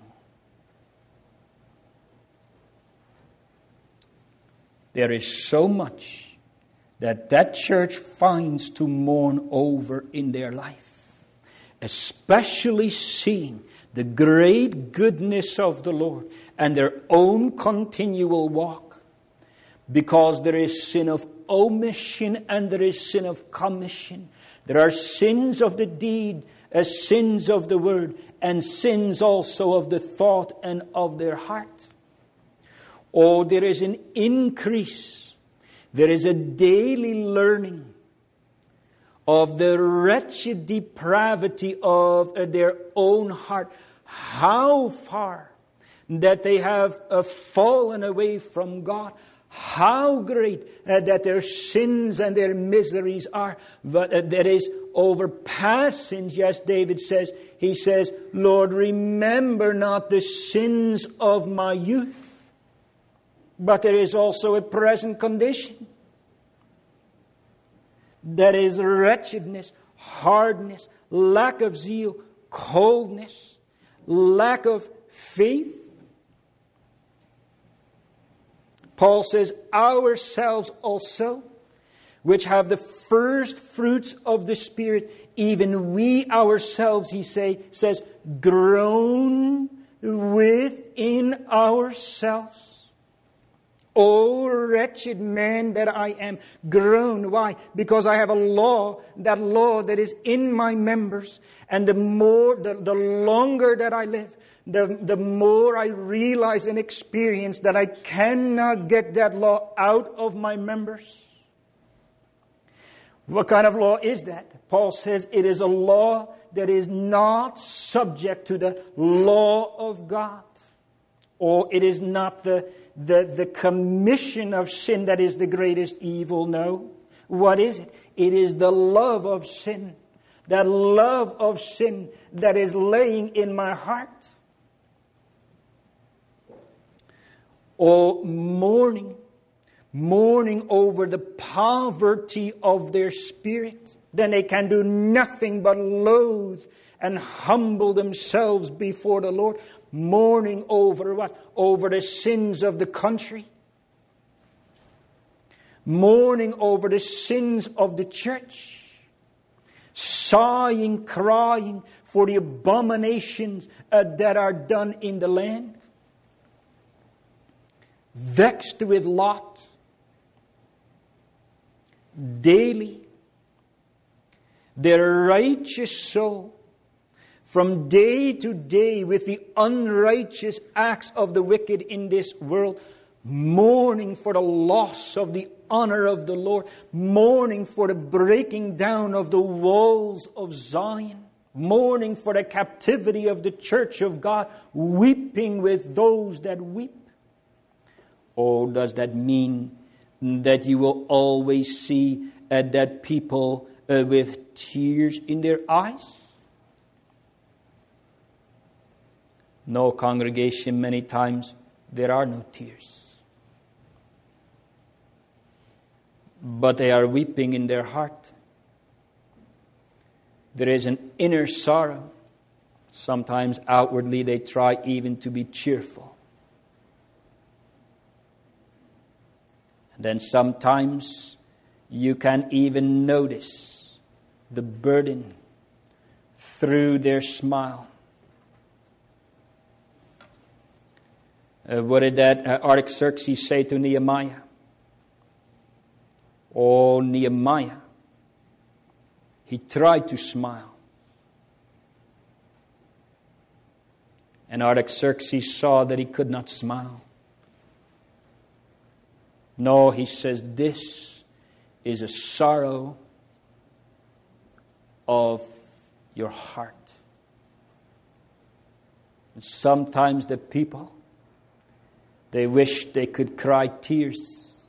There is so much that that church finds to mourn over in their life, especially seeing the great goodness of the Lord and their own continual walk, because there is sin of omission and there is sin of commission. There are sins of the deed, as sins of the word, and sins also of the thought and of their heart. Oh, there is an increase. There is a daily learning of the wretched depravity of their own heart. How far that they have uh, fallen away from God. How great uh, that their sins and their miseries are. But uh, that is overpassing, yes, David says. He says, Lord, remember not the sins of my youth. But there is also a present condition. That is wretchedness, hardness, lack of zeal, coldness, lack of faith. Paul says, ourselves also, which have the first fruits of the Spirit, even we ourselves, he say, says, groan within ourselves. O wretched man that I am, groan. Why? Because I have a law, that law that is in my members. And the more, the, the longer that I live, the, the more I realize and experience that I cannot get that law out of my members. What kind of law is that? Paul says it is a law that is not subject to the law of God. Or it is not the The, the commission of sin that is the greatest evil. No. What is it? It is the love of sin. That love of sin that is laying in my heart. Oh, mourning. Mourning over the poverty of their spirit. Then they can do nothing but loathe and humble themselves before the Lord. Mourning over what? Over the sins of the country. Mourning over the sins of the church. Sighing, crying for the abominations uh, that are done in the land. Vexed with Lot. Daily. Their righteous soul, from day to day, with the unrighteous acts of the wicked in this world, mourning for the loss of the honor of the Lord, mourning for the breaking down of the walls of Zion, mourning for the captivity of the church of God, weeping with those that weep. Or does that mean that you will always see uh, that people uh, with tears in their eyes? No, congregation, many times there are no tears. But they are weeping in their heart. There is an inner sorrow. Sometimes outwardly they try even to be cheerful. And then sometimes you can even notice the burden through their smile. Uh, what did that uh, Artaxerxes say to Nehemiah? Oh, Nehemiah. He tried to smile. And Artaxerxes saw that he could not smile. No, he says, this is a sorrow of your heart. And sometimes the people, they wish they could cry tears,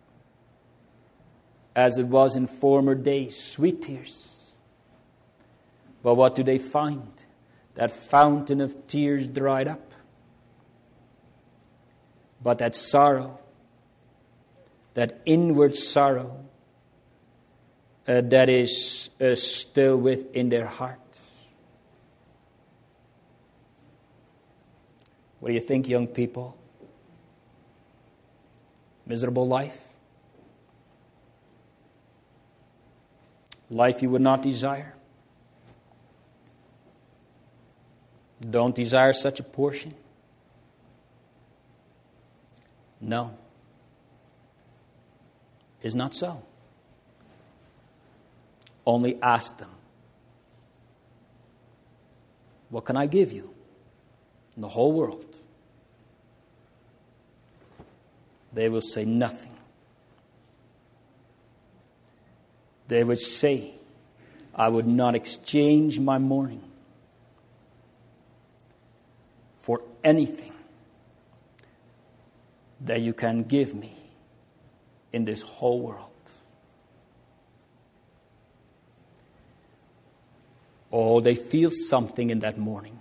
as it was in former days, sweet tears. But what do they find? that fountain of tears dried up. But that sorrow, that inward sorrow, uh, that is uh, still within their heart. What do you think, young people? Miserable life? Life you would not desire? Don't desire such a portion? No. Is not so. Only ask them, what can I give you in the whole world? They will say nothing. They would say, I would not exchange my mourning for anything that you can give me in this whole world. Oh, they feel something in that mourning.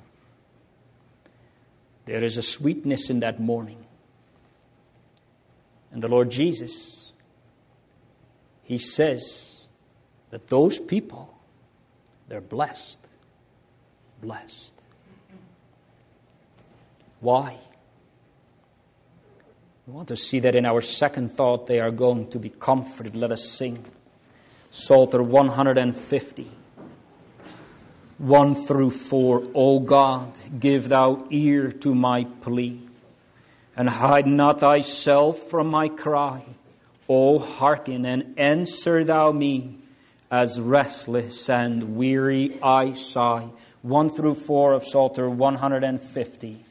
There is a sweetness in that mourning. And the Lord Jesus, He says that those people, they're blessed. Blessed. Why? We want to see that in our second thought they are going to be comforted. Let us sing Psalter one hundred fifty. one through four. O God, give thou ear to my plea, and hide not thyself from my cry. O hearken and answer thou me, as restless and weary I sigh. One through four of Psalter one hundred fifty.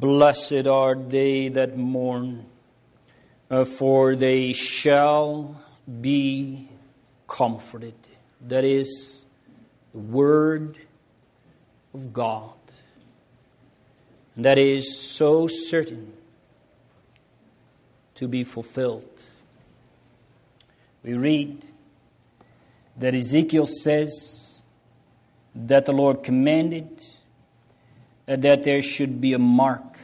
Blessed are they that mourn, uh, for they shall be comforted. That is the word of God. And that is so certain to be fulfilled. We read that Ezekiel says that the Lord commanded that there should be a mark,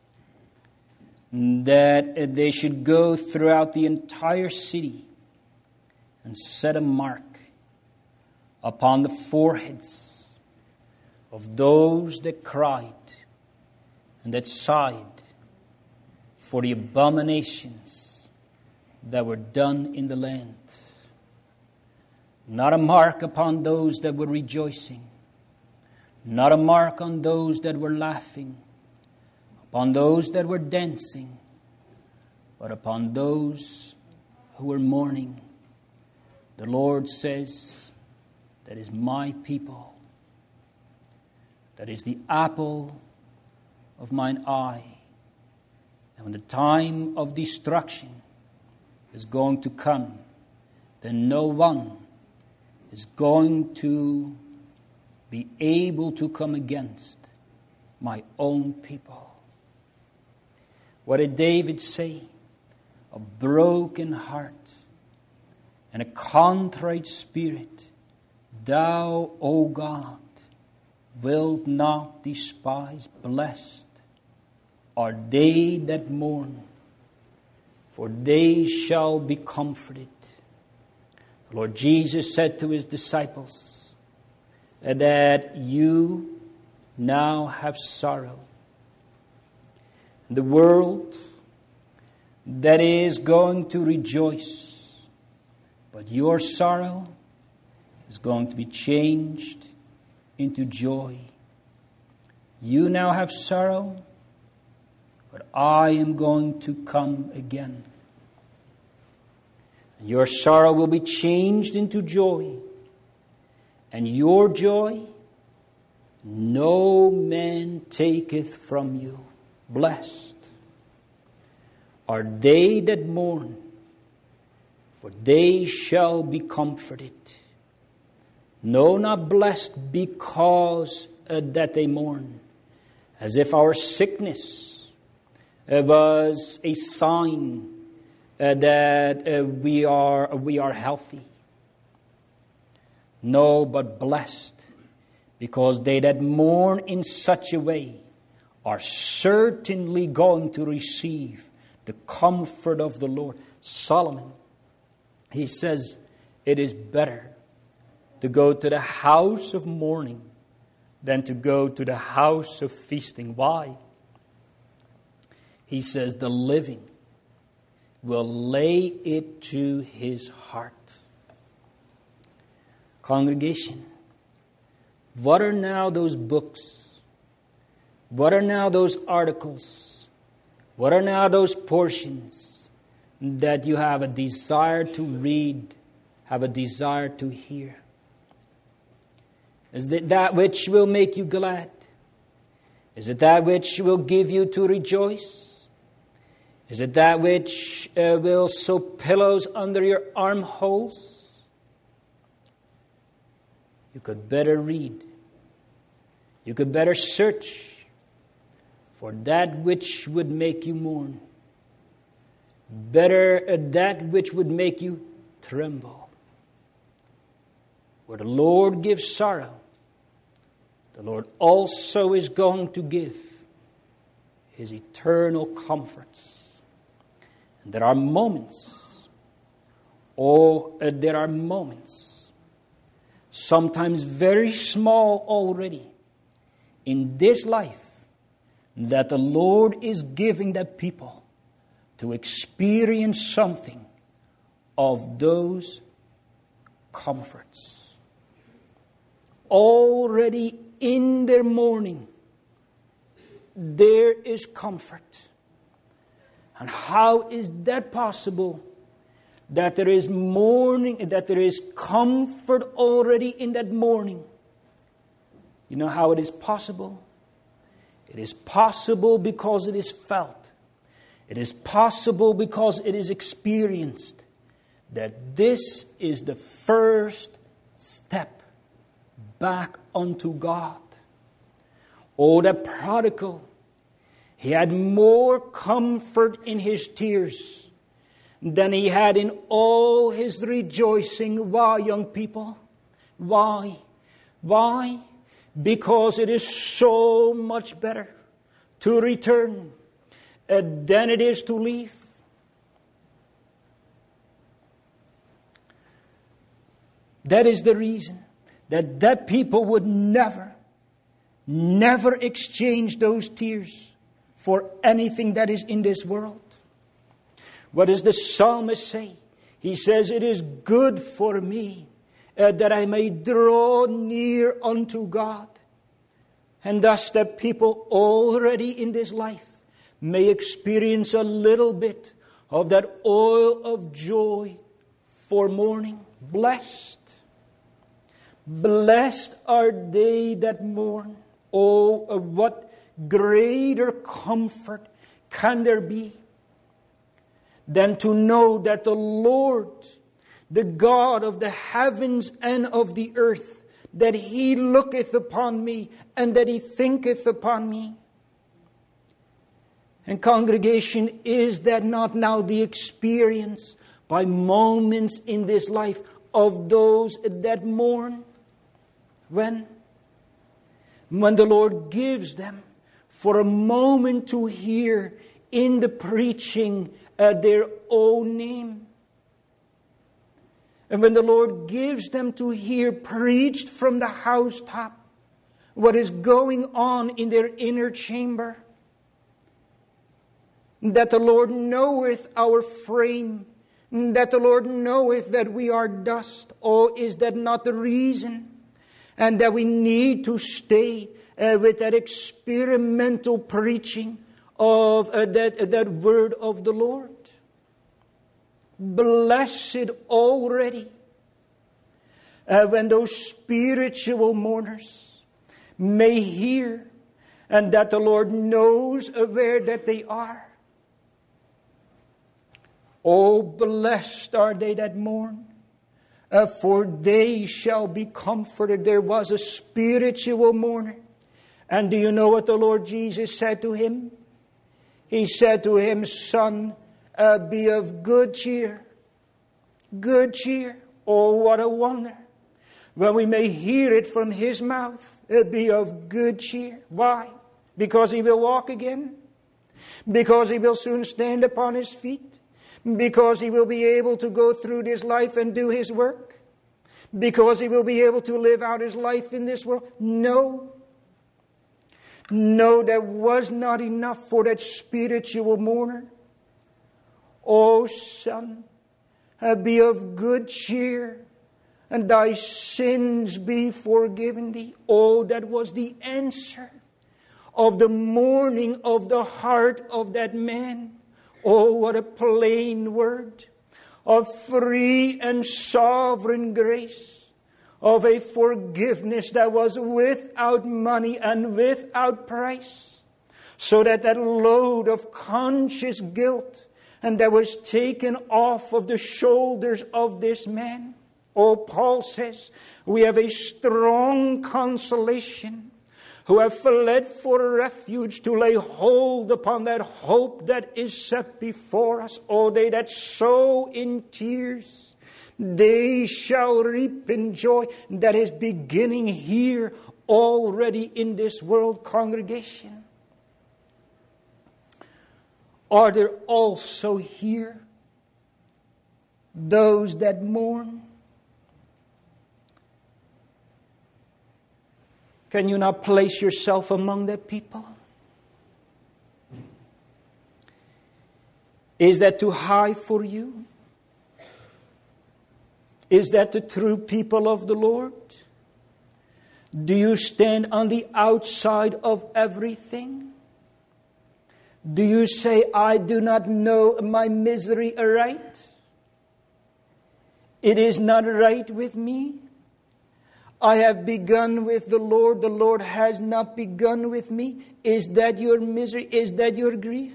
that they should go throughout the entire city and set a mark upon the foreheads of those that cried and that sighed for the abominations that were done in the land. Not a mark upon those that were rejoicing, not a mark on those that were laughing, upon those that were dancing, but upon those who were mourning. The Lord says, that is my people. That is the apple of mine eye. And when the time of destruction is going to come, then no one is going to be able to come against my own people. What did David say? A broken heart and a contrite spirit, thou, O God, wilt not despise. Blessed are they that mourn, for they shall be comforted. The Lord Jesus said to his disciples that you now have sorrow. The world that is going to rejoice, but your sorrow is going to be changed into joy. You now have sorrow, but I am going to come again. Your sorrow will be changed into joy, and your joy no man taketh from you. Blessed are they that mourn, for they shall be comforted. No, not blessed because uh, that they mourn, as if our sickness uh, was a sign uh, that uh, we are we are healthy. No, but blessed, because they that mourn in such a way are certainly going to receive the comfort of the Lord. Solomon, he says, it is better to go to the house of mourning than to go to the house of feasting. Why? He says, the living will lay it to his heart. Congregation, what are now those books? What are now those articles? What are now those portions that you have a desire to read, have a desire to hear? Is it that which will make you glad? Is it that which will give you to rejoice? Is it that which uh, will sew pillows under your armholes? You could better read. You could better search for that which would make you mourn. Better uh, that which would make you tremble. Where the Lord gives sorrow, the Lord also is going to give his eternal comforts. And there are moments, oh, uh, there are moments, sometimes very small already, in this life, that the Lord is giving that people to experience something of those comforts. Already in their mourning, there is comfort. And how is that possible? That there is mourning, that there is comfort already in that mourning. You know how it is possible? It is possible because it is felt. It is possible because it is experienced that this is the first step back unto God. Oh, the prodigal, he had more comfort in his tears than he had in all his rejoicing. Why, young people? Why? Why? Because it is so much better to return uh, than it is to leave. That is the reason that that people would never, never exchange those tears for anything that is in this world. What does the psalmist say? He says, it is good for me uh, that I may draw near unto God. And thus that people already in this life may experience a little bit of that oil of joy for mourning. Blessed. Blessed are they that mourn. Oh, what greater comfort can there be than to know that the Lord, the God of the heavens and of the earth, that He looketh upon me and that He thinketh upon me. And congregation, is that not now the experience by moments in this life of those that mourn? When? When the Lord gives them for a moment to hear in the preaching uh, their own name. And when the Lord gives them to hear preached from the housetop what is going on in their inner chamber. That the Lord knoweth our frame. That the Lord knoweth that we are dust. Oh, is that not the reason? And that we need to stay uh, with that experimental preaching of uh, that, uh, that word of the Lord. Blessed already uh, when those spiritual mourners may hear, and that the Lord knows where that they are. Oh, blessed are they that mourn, uh, for they shall be comforted. There was a spiritual mourner. And do you know what the Lord Jesus said to him? He said to him, son, uh, be of good cheer. Good cheer. Oh, what a wonder. When we may hear it from His mouth, uh, be of good cheer. Why? Because He will walk again. Because He will soon stand upon His feet. Because He will be able to go through this life and do His work. Because He will be able to live out His life in this world. No. No, that was not enough for that spiritual mourner. Oh, son, uh, be of good cheer, and thy sins be forgiven thee. Oh, that was the answer of the mourning of the heart of that man. Oh, what a plain word of free and sovereign grace, of a forgiveness that was without money and without price, so that that load of conscious guilt and that was taken off of the shoulders of this man. Oh, Paul says, we have a strong consolation, who have fled for refuge to lay hold upon that hope that is set before us. Oh, they that sow in tears, they shall reap in joy. That is beginning here already in this world, congregation. Are there also here those that mourn? Can you not place yourself among that people? Is that too high for you? Is that the true people of the Lord? Do you stand on the outside of everything? Do you say, I do not know my misery aright? It is not right with me. I have begun with the Lord, the Lord has not begun with me. Is that your misery? Is that your grief?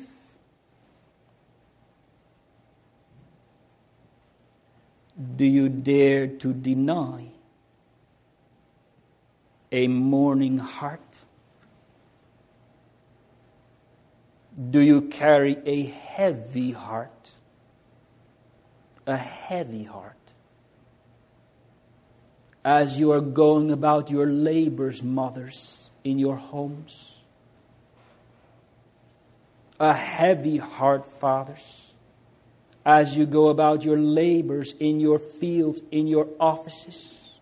Do you dare to deny a mourning heart? Do you carry a heavy heart? A heavy heart. As you are going about your labors, mothers, in your homes. A heavy heart, fathers, as you go about your labors in your fields, in your offices.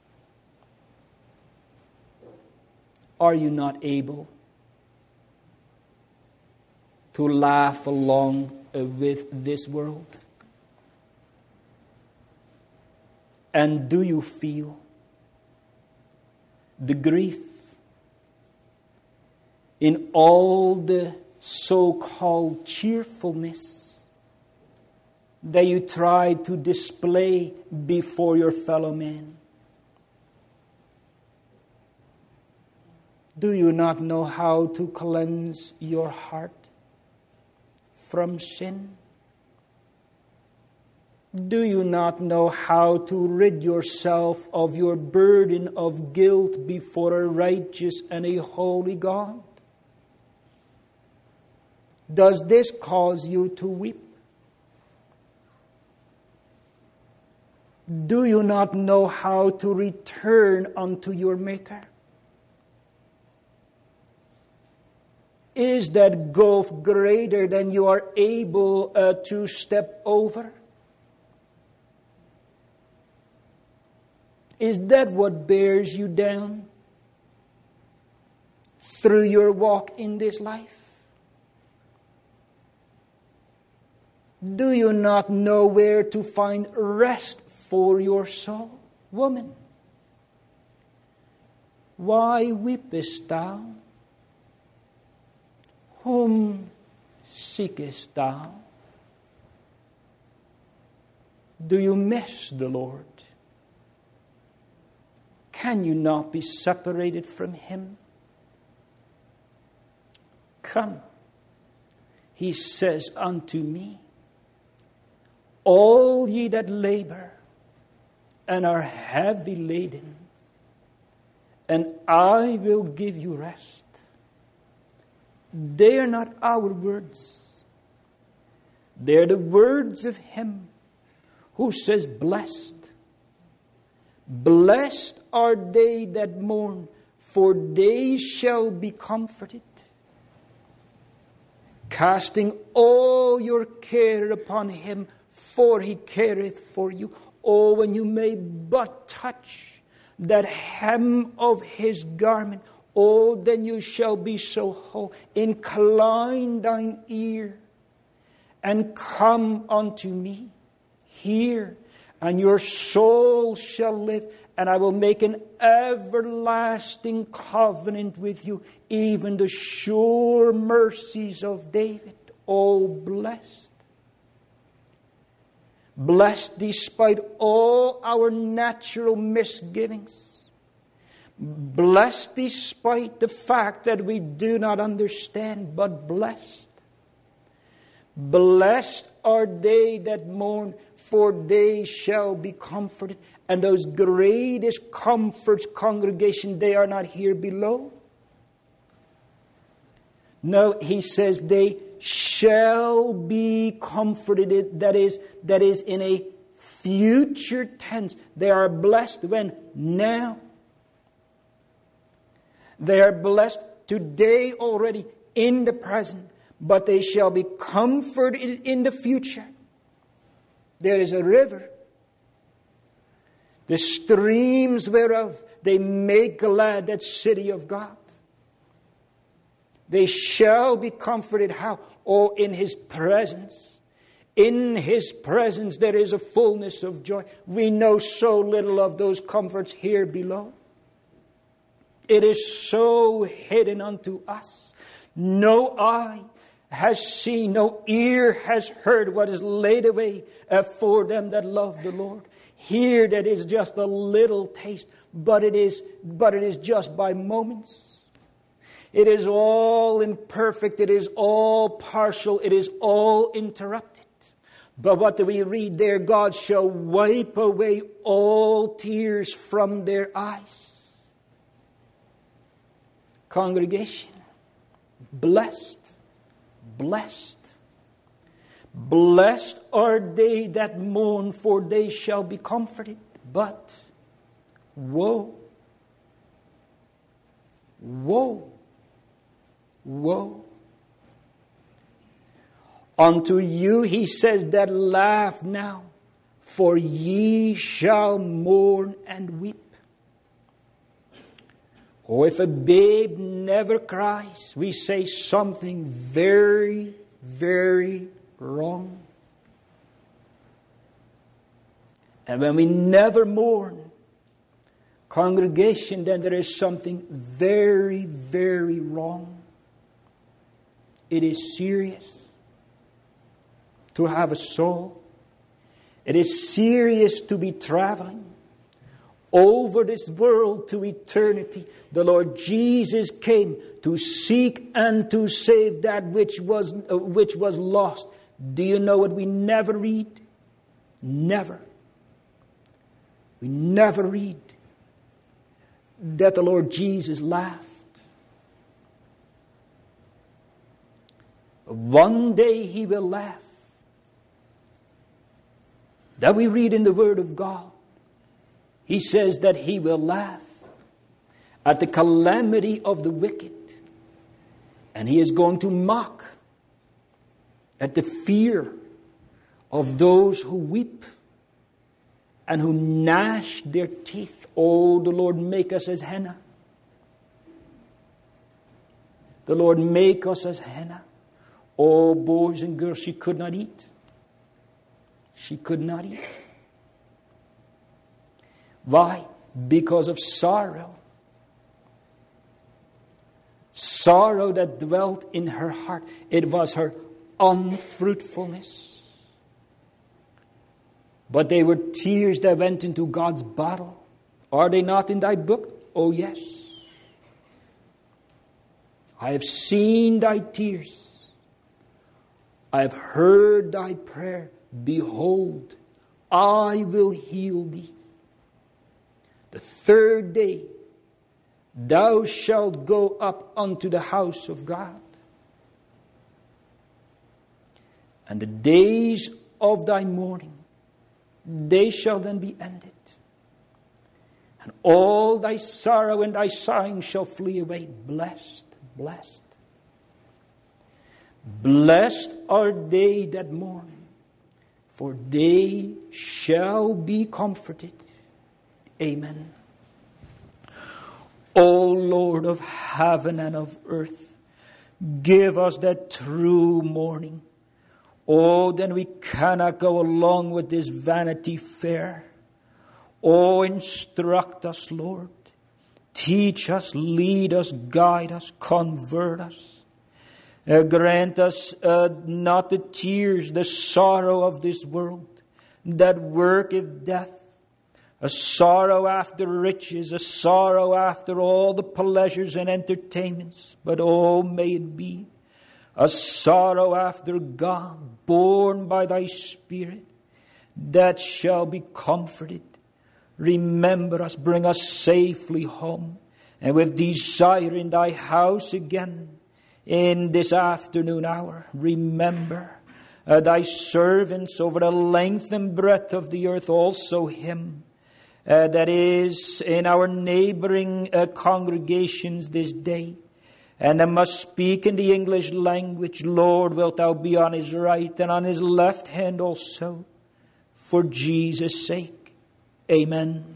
Are you not able to laugh along with this world? And do you feel the grief in all the so-called cheerfulness that you try to display before your fellow men? Do you not know how to cleanse your heart from sin? Do you not know how to rid yourself of your burden of guilt before a righteous and a holy God? Does this cause you to weep? Do you not know how to return unto your Maker? Is that gulf greater than you are able uh, to step over? Is that what bears you down through your walk in this life? Do you not know where to find rest for your soul? Woman, why weepest thou? Whom seekest thou? Do you miss the Lord? Can you not be separated from Him? Come, He says unto me, all ye that labor and are heavy laden, and I will give you rest. They are not our words. They are the words of Him who says, blessed. Blessed are they that mourn, for they shall be comforted. Casting all your care upon Him, for He careth for you. Oh, when you may but touch that hem of His garment, oh, then you shall be so whole. Incline thine ear and come unto me. Hear, and your soul shall live, and I will make an everlasting covenant with you, even the sure mercies of David. Oh, blessed. Blessed despite all our natural misgivings. Blessed despite the fact that we do not understand, but blessed. Blessed are they that mourn, for they shall be comforted. And those greatest comforts, congregation, they are not here below. No, he says they shall be comforted. That is, that is in a future tense. They are blessed when? Now. They are blessed today already, in the present. But they shall be comforted in the future. There is a river, the streams whereof they make glad that city of God. They shall be comforted. How? Oh, in His presence. In His presence there is a fullness of joy. We know so little of those comforts here below. It is so hidden unto us. No eye has seen, no ear has heard what is laid away uh, for them that love the Lord. Here that is just a little taste. but it is, but it is just by moments. It is all imperfect. It is all partial. It is all interrupted. But what do we read there? God shall wipe away all tears from their eyes. Congregation, blessed, blessed. Blessed are they that mourn, for they shall be comforted. But woe, woe, woe unto you, he says, that laugh now, for ye shall mourn and weep. Oh, if a babe never cries, we say something very, very wrong. And when we never mourn, congregation, then there is something very, very wrong. It is serious to have a soul. It is serious to be traveling over this world to eternity. The Lord Jesus came to seek and to save that which was uh, which was lost. Do you know what we never read? Never. We never read that the Lord Jesus laughed. One day he will laugh. That we read in the Word of God. He says that he will laugh at the calamity of the wicked. And he is going to mock at the fear of those who weep and who gnash their teeth. Oh, the Lord make us as henna. The Lord make us as henna. Oh, boys and girls, she could not eat. She could not eat. Why? Because of sorrow. Sorrow that dwelt in her heart. It was her unfruitfulness. But they were tears that went into God's bottle. Are they not in thy book? Oh, yes. I have seen thy tears. I have heard thy prayer. Behold, I will heal thee. The third day, thou shalt go up unto the house of God. And the days of thy mourning, they shall then be ended. And all thy sorrow and thy sighing shall flee away. Blessed, blessed. Blessed are they that mourn, for they shall be comforted. Amen. O Lord of heaven and of earth, give us that true mourning. Oh, then we cannot go along with this Vanity Fair. Oh, instruct us, Lord. Teach us, lead us, guide us, convert us. Uh, grant us uh, not the tears, the sorrow of this world that worketh death. A sorrow after riches, a sorrow after all the pleasures and entertainments. But oh, may it be a sorrow after God, born by thy Spirit, that shall be comforted. Remember us, bring us safely home, and with desire in thy house again in this afternoon hour. Remember uh, thy servants over the length and breadth of the earth, also him uh, that is in our neighboring uh, congregations this day, and I must speak in the English language. Lord, wilt thou be on his right and on his left hand also, for Jesus' sake. Amen.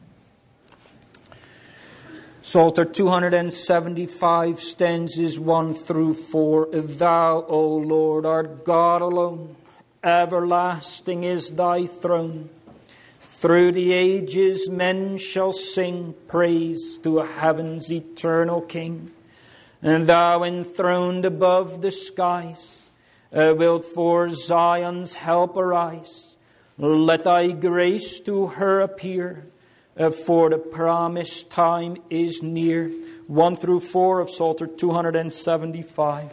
Psalter two seventy-five, stanzas one through four. Thou, O Lord, art God alone. Everlasting is thy throne. Through the ages men shall sing praise to heaven's eternal King. And thou enthroned above the skies, uh, wilt for Zion's help arise. Let thy grace to her appear. uh, for the promised time is near. one through four of Psalter two seventy-five.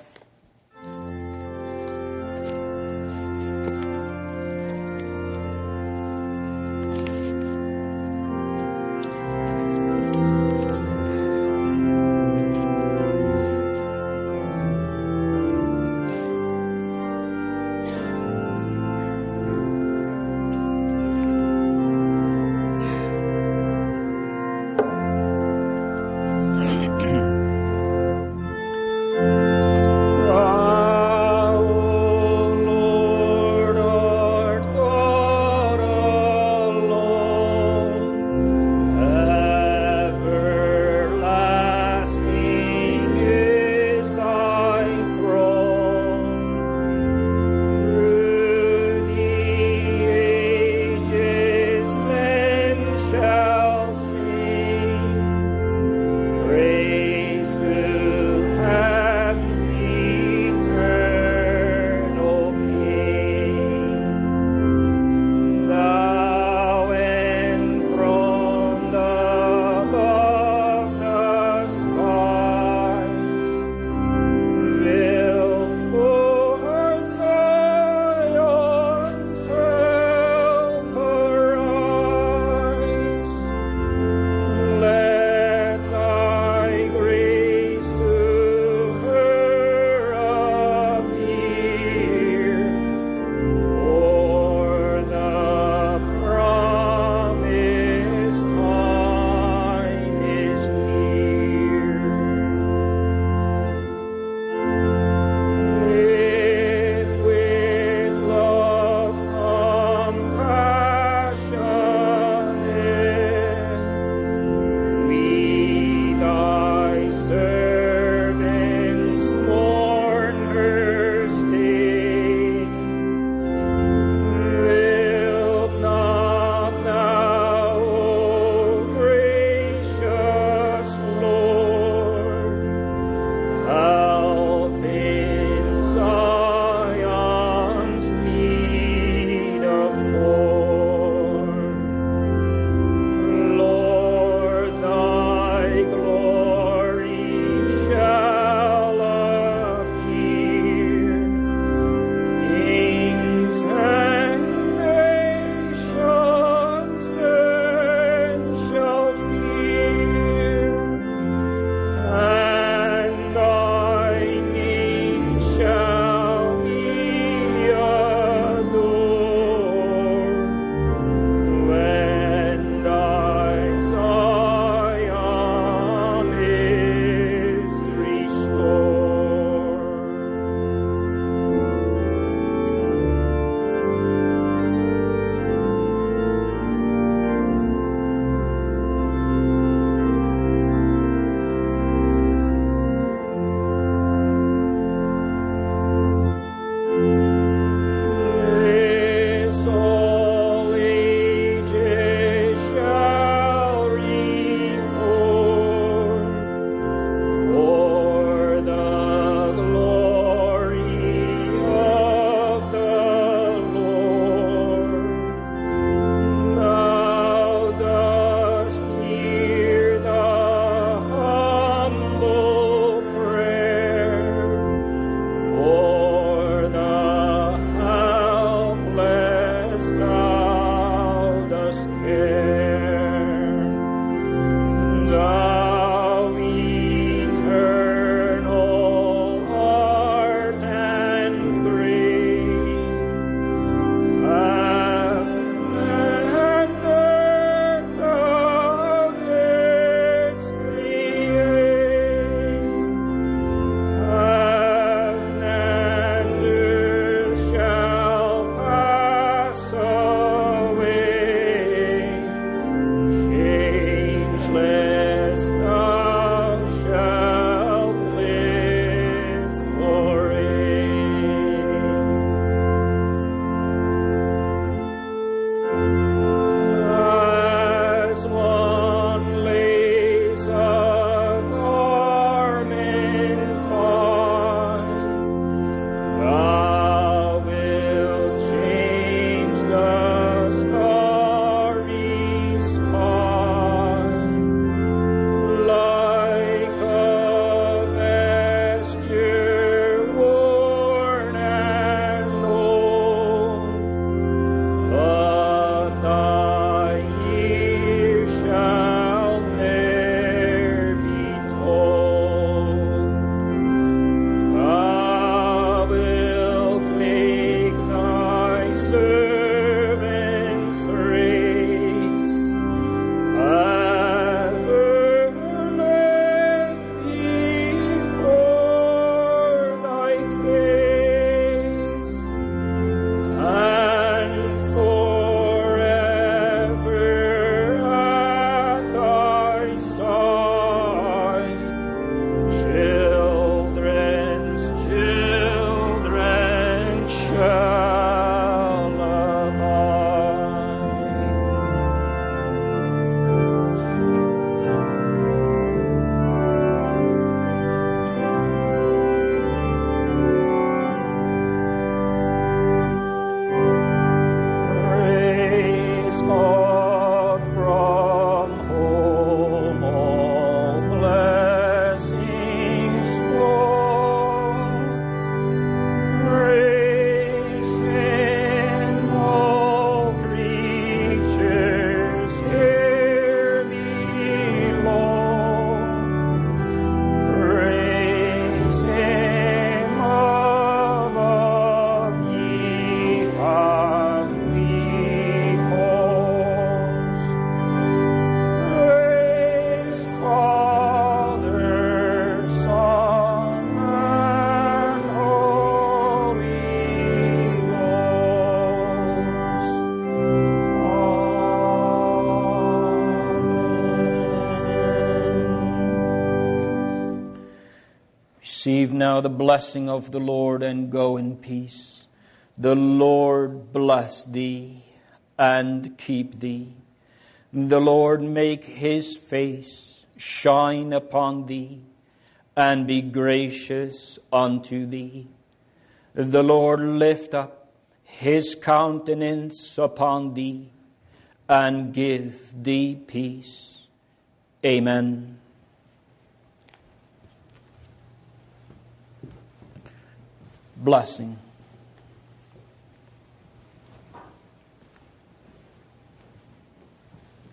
Receive now the blessing of the Lord and go in peace. The Lord bless thee and keep thee. The Lord make his face shine upon thee and be gracious unto thee. The Lord lift up his countenance upon thee and give thee peace. Amen. Blessing.